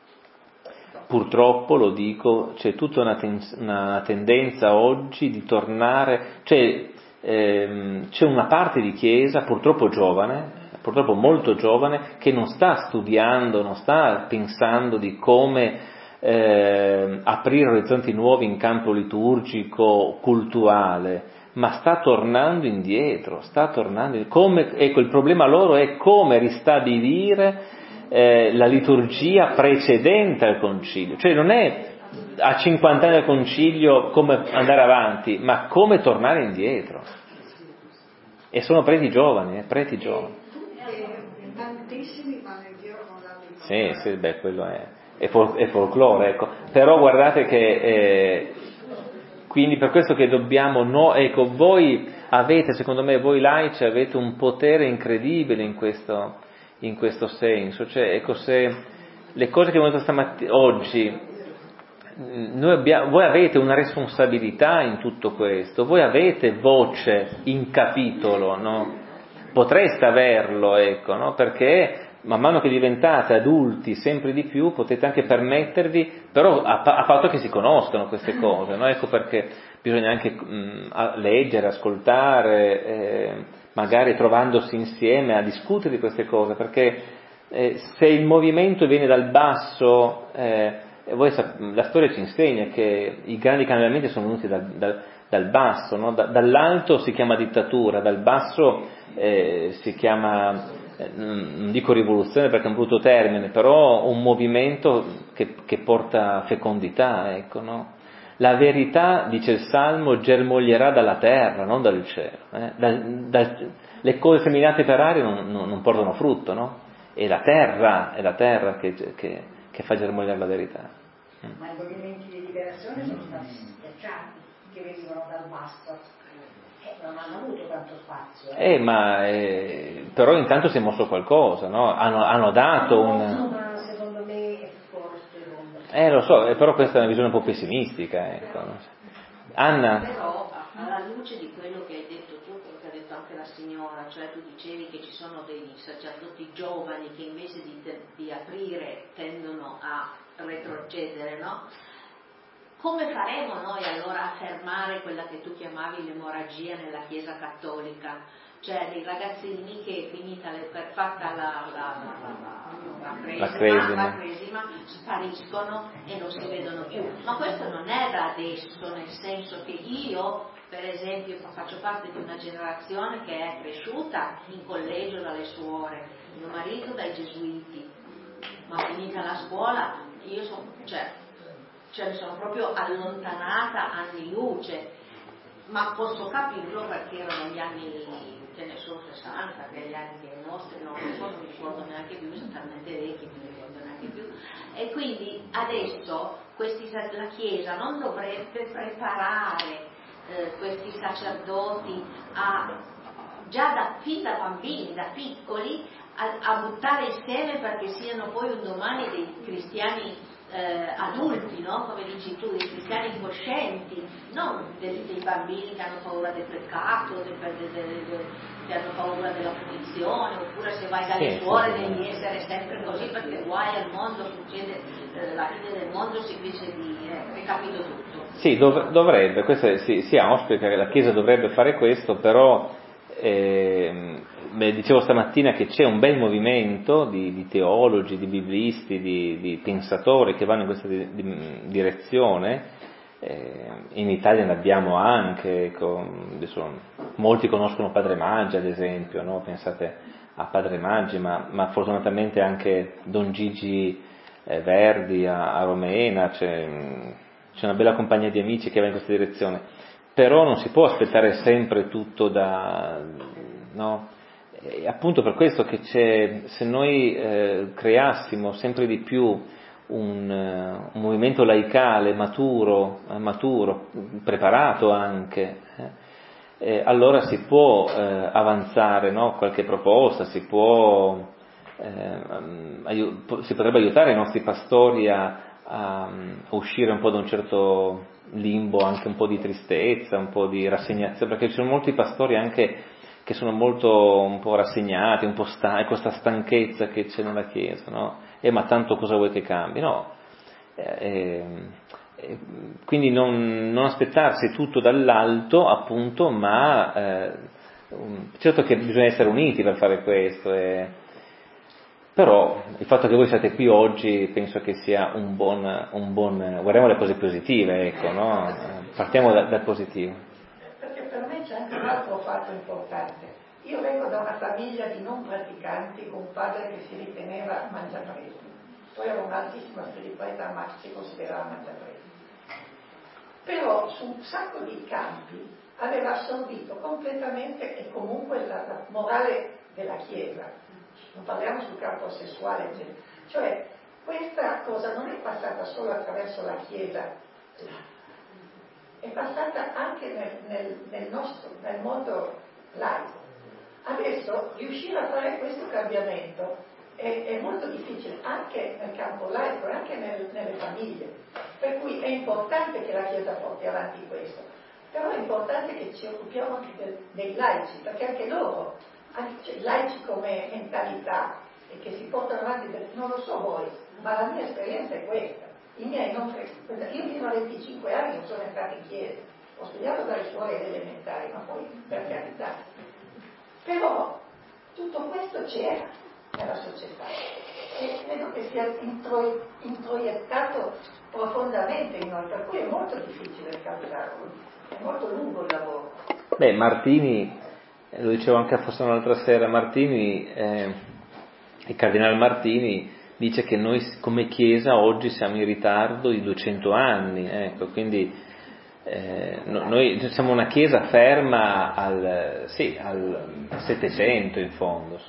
purtroppo lo dico, c'è tutta una, ten, una tendenza oggi di tornare, cioè ehm, c'è una parte di Chiesa, purtroppo giovane, purtroppo molto giovane, che non sta studiando, non sta pensando di come eh, aprire orizzonti nuovi in campo liturgico, cultuale, ma sta tornando indietro, sta tornando come, ecco, il problema loro è come ristabilire eh, la liturgia precedente al concilio, cioè non è a cinquanta anni del concilio come andare avanti, ma come tornare indietro. E sono preti giovani, eh, preti giovani. Tantissimi vanno in giro con l'altro. Sì, sì, beh, quello è, è, fol- è folklore, ecco. Però guardate che, eh, quindi per questo che dobbiamo, no, ecco, voi avete, secondo me, voi laici avete un potere incredibile in questo, in questo senso, cioè, ecco, se le cose che abbiamo detto stamattina, oggi, noi abbiamo, voi avete una responsabilità in tutto questo, voi avete voce in capitolo, no? Potreste averlo, ecco, no? Perché man mano che diventate adulti sempre di più potete anche permettervi, però a, a patto che si conoscano queste cose, no? Ecco perché bisogna anche mh, a leggere, ascoltare, eh, magari trovandosi insieme a discutere di queste cose, perché eh, se il movimento viene dal basso, eh, voi sap- la storia ci insegna che i grandi cambiamenti sono venuti dal, dal, dal basso, no? da, dall'alto si chiama dittatura, dal basso eh, si chiama, eh, non dico rivoluzione perché è un brutto termine, però un movimento che, che porta fecondità, ecco, no? La verità, dice il Salmo, germoglierà dalla terra, non dal cielo. Eh? Dal, dal, le cose seminate per aria non, non, non portano frutto, no? È la terra, è la terra che, che, che fa germogliare la verità. Ma i movimenti di liberazione sono stati schiacciati, che venivano dal basso, eh, non hanno avuto tanto spazio. Eh, eh ma eh, però intanto si è mosso qualcosa, no? Hanno, hanno dato un... Ma secondo me è forte l'ombra. Eh lo so, però questa è una visione un po' pessimistica, ecco. Anna? Però alla luce di quello che hai detto tu, quello che ha detto anche la signora, cioè tu dicevi che ci sono dei sacerdoti giovani che invece di, di aprire tendono a retrocedere, no? Come faremo noi allora a fermare quella che tu chiamavi l'emorragia nella Chiesa cattolica? Cioè dei ragazzini che finita le, fatta la, la, la, la, la, cresima, la, cresima. la cresima spariscono e non si vedono più. Ma questo non è da adesso, nel senso che io, per esempio, faccio parte di una generazione che è cresciuta in collegio dalle suore, mio marito dai gesuiti, ma finita la scuola io sono, cioè, cioè mi sono proprio allontanata anni luce, ma posso capirlo perché erano gli anni, che ne so, sessanta, che gli anni che i nostri non lo so, non mi ricordo neanche più, sono talmente vecchi, non mi ricordo neanche più, e quindi adesso questi, la Chiesa non dovrebbe preparare eh, questi sacerdoti a, già da, fin da bambini, da piccoli, a, a buttare insieme perché siano poi un domani dei cristiani Eh, adulti, no? Come dici tu, dei cristiani coscienti, non dei, dei bambini che hanno paura del peccato, dei, dei, dei, dei, che hanno paura della punizione, oppure se vai dalle sì, suore sì. devi essere sempre così perché guai al mondo, succede eh, la fine del mondo, si dice di eh, hai capito tutto. Sì, dov- dovrebbe, questo è, si, si auspica che la Chiesa dovrebbe fare questo, però eh, dicevo stamattina che c'è un bel movimento di, di teologi, di biblisti, di, di pensatori che vanno in questa di, di, direzione. Eh, in Italia ne abbiamo anche, con, adesso, molti conoscono Padre Maggi ad esempio, no? Pensate a Padre Maggi, ma, ma fortunatamente anche Don Gigi eh, Verdi a, a Romena, c'è, c'è una bella compagnia di amici che va in questa direzione, però non si può aspettare sempre tutto da... no? E appunto per questo che c'è, se noi eh, creassimo sempre di più un, uh, un movimento laicale maturo, eh, maturo, preparato anche, eh, eh, allora si può eh, avanzare, no? Qualche proposta, si può eh, aiut- si potrebbe aiutare i nostri pastori a, a, a uscire un po' da un certo limbo, anche un po' di tristezza, un po' di rassegnazione, perché ci sono molti pastori anche che sono molto un po' rassegnati, un po' stanchi, questa stanchezza che c'è nella Chiesa, no? Eh, ma tanto cosa vuoi che cambi? No. Eh, eh, quindi non, non aspettarsi tutto dall'alto, appunto, ma eh, certo che bisogna essere uniti per fare questo. Eh. Però il fatto che voi siate qui oggi penso che sia un buon, un buon guardiamo le cose positive, ecco, no? Partiamo da, dal positivo. Per me c'è anche un altro fatto importante. Io vengo da una famiglia di non praticanti con un padre che si riteneva mangiapreti, poi era un'altissima spiritualità ma si considerava mangiapreti. Però su un sacco di campi aveva assorbito completamente e comunque la, la morale della Chiesa. Non parliamo sul campo sessuale, cioè questa cosa non è passata solo attraverso la Chiesa, è passata anche nel, nel, nel nostro, nel mondo laico. Adesso riuscire a fare questo cambiamento è, è molto difficile anche nel campo laico e anche nel, nelle famiglie, per cui è importante che la Chiesa porti avanti questo, però è importante che ci occupiamo anche del, dei laici, perché anche loro, anche, cioè, laici come mentalità e che si portano avanti, non lo so voi, ma la mia esperienza è questa. I miei non fre- io fino a venticinque anni non sono entrata in chiesa, ho studiato dalle scuole elementari, ma poi per carità. Però tutto questo c'era nella società e credo che sia intro- introiettato profondamente in noi, per cui è molto difficile cambiarlo, è molto lungo il lavoro. Beh, Martini, lo dicevo anche forse un'altra sera, Martini, eh, il cardinale Martini dice che noi come Chiesa oggi siamo in ritardo di duecento anni, ecco, quindi eh, no, noi siamo una Chiesa ferma al, sì, al Settecento in fondo.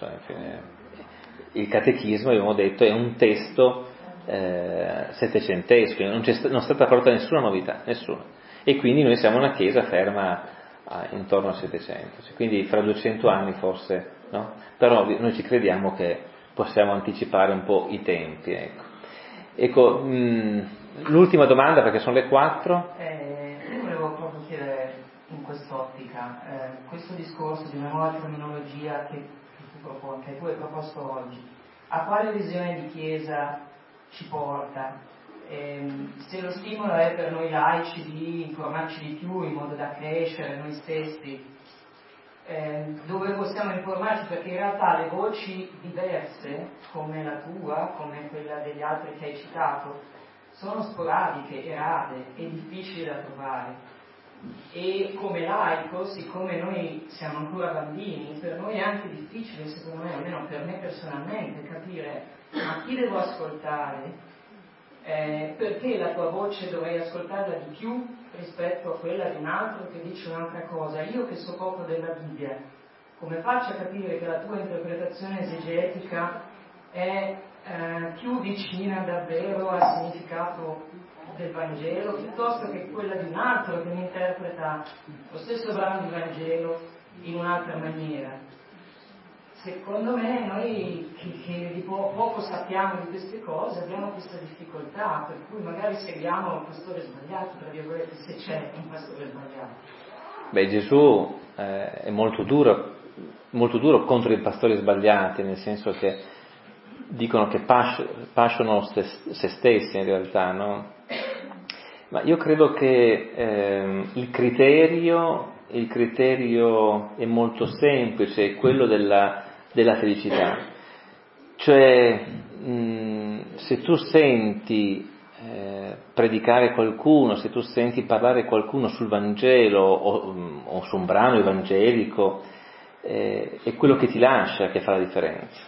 Il Catechismo, abbiamo detto, è un testo eh, settecentesco, non, c'è, non è stata portata nessuna novità, nessuna, e quindi noi siamo una Chiesa ferma a, intorno al Settecento, quindi fra duecento anni forse, no? Però noi ci crediamo che possiamo anticipare un po' i tempi, ecco. Ecco, mh, l'ultima domanda, perché sono le quattro. Eh, io volevo proprio chiedere in quest'ottica, eh, questo discorso di una nuova terminologia che, che, tu propon- che tu hai proposto oggi, a quale visione di Chiesa ci porta? Eh, se lo stimolo è per noi laici di informarci di più in modo da crescere noi stessi, Eh, dove possiamo informarci, perché in realtà le voci diverse come la tua, come quella degli altri che hai citato, sono sporadiche, errate e difficili da trovare, e come laico, siccome noi siamo ancora bambini, per noi è anche difficile, secondo me, almeno per me personalmente, capire ma chi devo ascoltare, Eh, perché la tua voce dovrei ascoltarla di più rispetto a quella di un altro che dice un'altra cosa? Io che so poco della Bibbia, come faccio a capire che la tua interpretazione esegetica è eh, più vicina davvero al significato del Vangelo piuttosto che quella di un altro che mi interpreta lo stesso brano di Vangelo in un'altra maniera? Secondo me noi che, che di po- poco sappiamo di queste cose abbiamo questa difficoltà, per cui magari seguiamo il pastore sbagliato, tra virgolette, se c'è un pastore sbagliato. Beh, Gesù eh, è molto duro, molto duro contro i pastori sbagliati, nel senso che dicono che pas- pasciono se, se stessi in realtà, no? Ma io credo che eh, il criterio, il criterio è molto semplice, è quello della, della felicità. Cioè, mh, se tu senti eh, predicare qualcuno, se tu senti parlare qualcuno sul Vangelo o, o su un brano evangelico, eh, è quello che ti lascia che fa la differenza.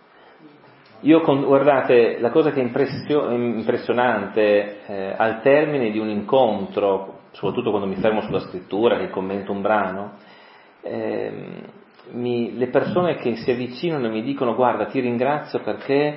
Io, con, guardate, la cosa che è impressio, impressionante eh, al termine di un incontro, soprattutto quando mi fermo sulla scrittura, che commento un brano, eh, mi, le persone che si avvicinano e mi dicono guarda ti ringrazio perché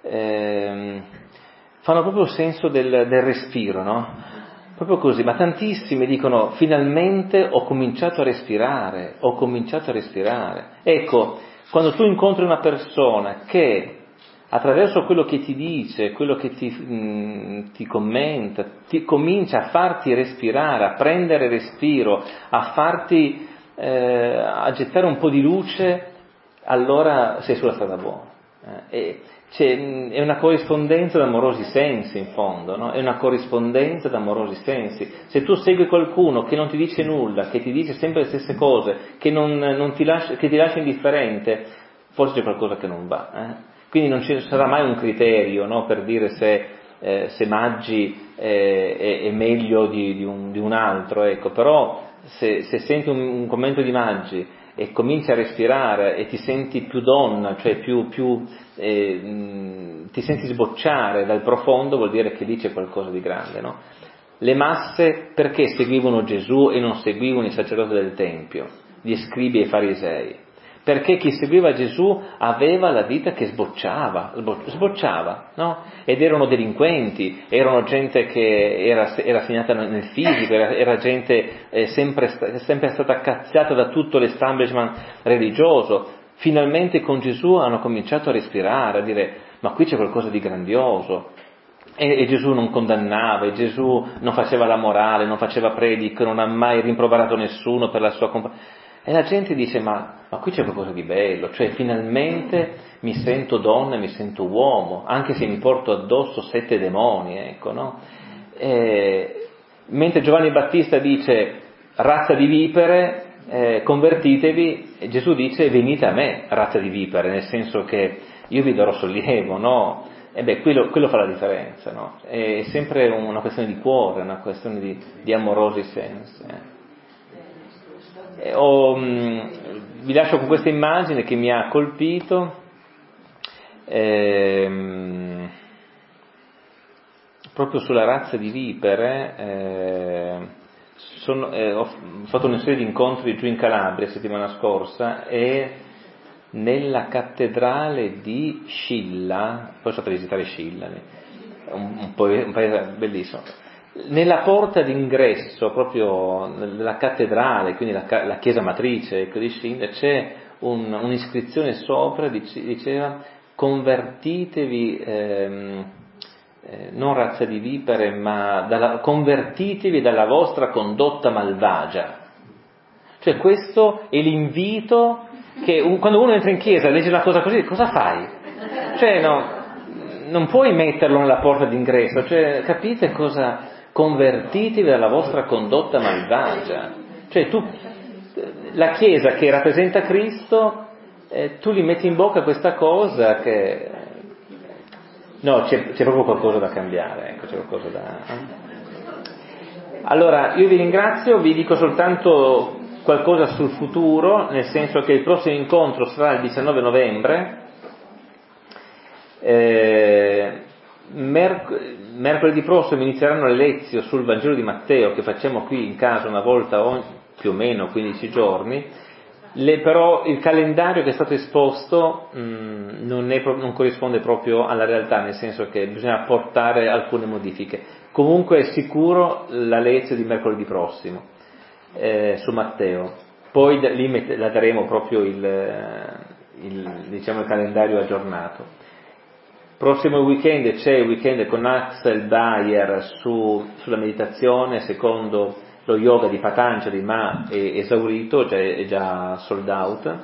eh, fanno proprio il senso del, del respiro, no? Proprio così, ma tantissimi dicono finalmente ho cominciato a respirare, ho cominciato a respirare. Ecco, quando tu incontri una persona che attraverso quello che ti dice, quello che ti, mh, ti commenta, ti comincia a farti respirare, a prendere respiro, a farti, eh, a gettare un po' di luce, allora sei sulla strada buona. Eh, e c'è, mh, è una corrispondenza d'amorosi sensi in fondo, no? È una corrispondenza d'amorosi sensi. Se tu segui qualcuno che non ti dice nulla, che ti dice sempre le stesse cose, che non, non ti lascia, che ti lascia indifferente, forse c'è qualcosa che non va, eh? Quindi non ci sarà mai un criterio, no, per dire se, eh, se Maggi eh, è, è meglio di, di, un, di un altro, ecco. Però se, se senti un, un commento di Maggi e cominci a respirare e ti senti più donna, cioè più, più eh, mh, ti senti sbocciare dal profondo, vuol dire che lì c'è qualcosa di grande, no? Le masse perché seguivano Gesù e non seguivano i sacerdoti del Tempio, gli scribi e i farisei? Perché chi seguiva Gesù aveva la vita che sbocciava, sbocciava, no? Ed erano delinquenti, erano gente che era, era segnata nel fisico, era, era gente eh, sempre, sempre stata cazziata da tutto l'establishment religioso. Finalmente con Gesù hanno cominciato a respirare, a dire ma qui c'è qualcosa di grandioso. E, e Gesù non condannava, e Gesù non faceva la morale, non faceva prediche, non ha mai rimproverato nessuno per la sua compagnia. E la gente dice, ma, ma qui c'è qualcosa di bello, cioè finalmente mi sento donna e mi sento uomo, anche se mi porto addosso sette demoni, ecco, no? E, mentre Giovanni Battista dice, razza di vipere, eh, convertitevi, e Gesù dice, venite a me, razza di vipere, nel senso che io vi darò sollievo, no? E beh, quello, quello fa la differenza, no? È sempre una questione di cuore, una questione di, di amorosi sensi, eh. Eh, ho, mh, vi lascio con questa immagine che mi ha colpito, ehm, proprio sulla razza di vipere. eh, sono, eh, ho fatto una serie di incontri giù in Calabria settimana scorsa e nella cattedrale di Scilla, poi sono per visitare Scilla, un, un, po', un paese bellissimo. Nella porta d'ingresso proprio della cattedrale, quindi la, la chiesa matrice di Scilla, c'è un, un'iscrizione sopra, diceva convertitevi, ehm, eh, non razza di vipere, ma dalla, convertitevi dalla vostra condotta malvagia. Cioè questo è l'invito che un, quando uno entra in chiesa e legge una cosa così, cosa fai? Cioè no, non puoi metterlo nella porta d'ingresso, cioè capite cosa? Convertitevi dalla vostra condotta malvagia. Cioè tu, la Chiesa che rappresenta Cristo, eh, tu gli metti in bocca questa cosa che... No, c'è, c'è proprio qualcosa da cambiare, ecco, c'è qualcosa da... Allora, io vi ringrazio, vi dico soltanto qualcosa sul futuro, nel senso che il prossimo incontro sarà il diciannove novembre, eh, merc- mercoledì prossimo inizieranno le lezioni sul Vangelo di Matteo, che facciamo qui in casa una volta ogni, più o meno quindici giorni. Le, però il calendario che è stato esposto mh, non, è, non corrisponde proprio alla realtà, nel senso che bisogna apportare alcune modifiche. Comunque è sicuro la lezione di mercoledì prossimo eh, su Matteo, poi da, lì met- la daremo proprio il, il, diciamo, il calendario aggiornato. Prossimo weekend c'è il weekend con Axel Bayer su, sulla meditazione secondo lo yoga di Patanjali, ma è esaurito, già, è già sold out.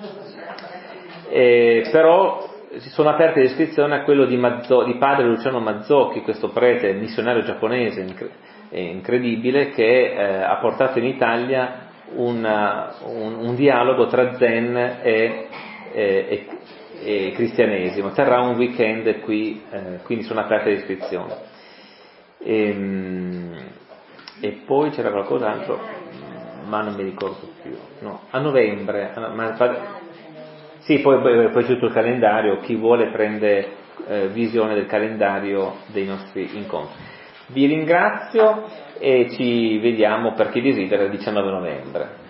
E, però si sono aperte le iscrizioni a quello di, Mazzo, di padre Luciano Mazzocchi, questo prete missionario giapponese incre- incredibile, che eh, ha portato in Italia una, un, un dialogo tra Zen e, e, e, e cristianesimo. Terrà un weekend qui, eh, quindi sono aperte le iscrizioni. E, e poi c'era qualcos'altro, ma non mi ricordo più. No, a novembre. Ma, sì, poi, poi, poi tutto il calendario, chi vuole prende eh, visione del calendario dei nostri incontri. Vi ringrazio e ci vediamo, per chi desidera, il diciannove novembre.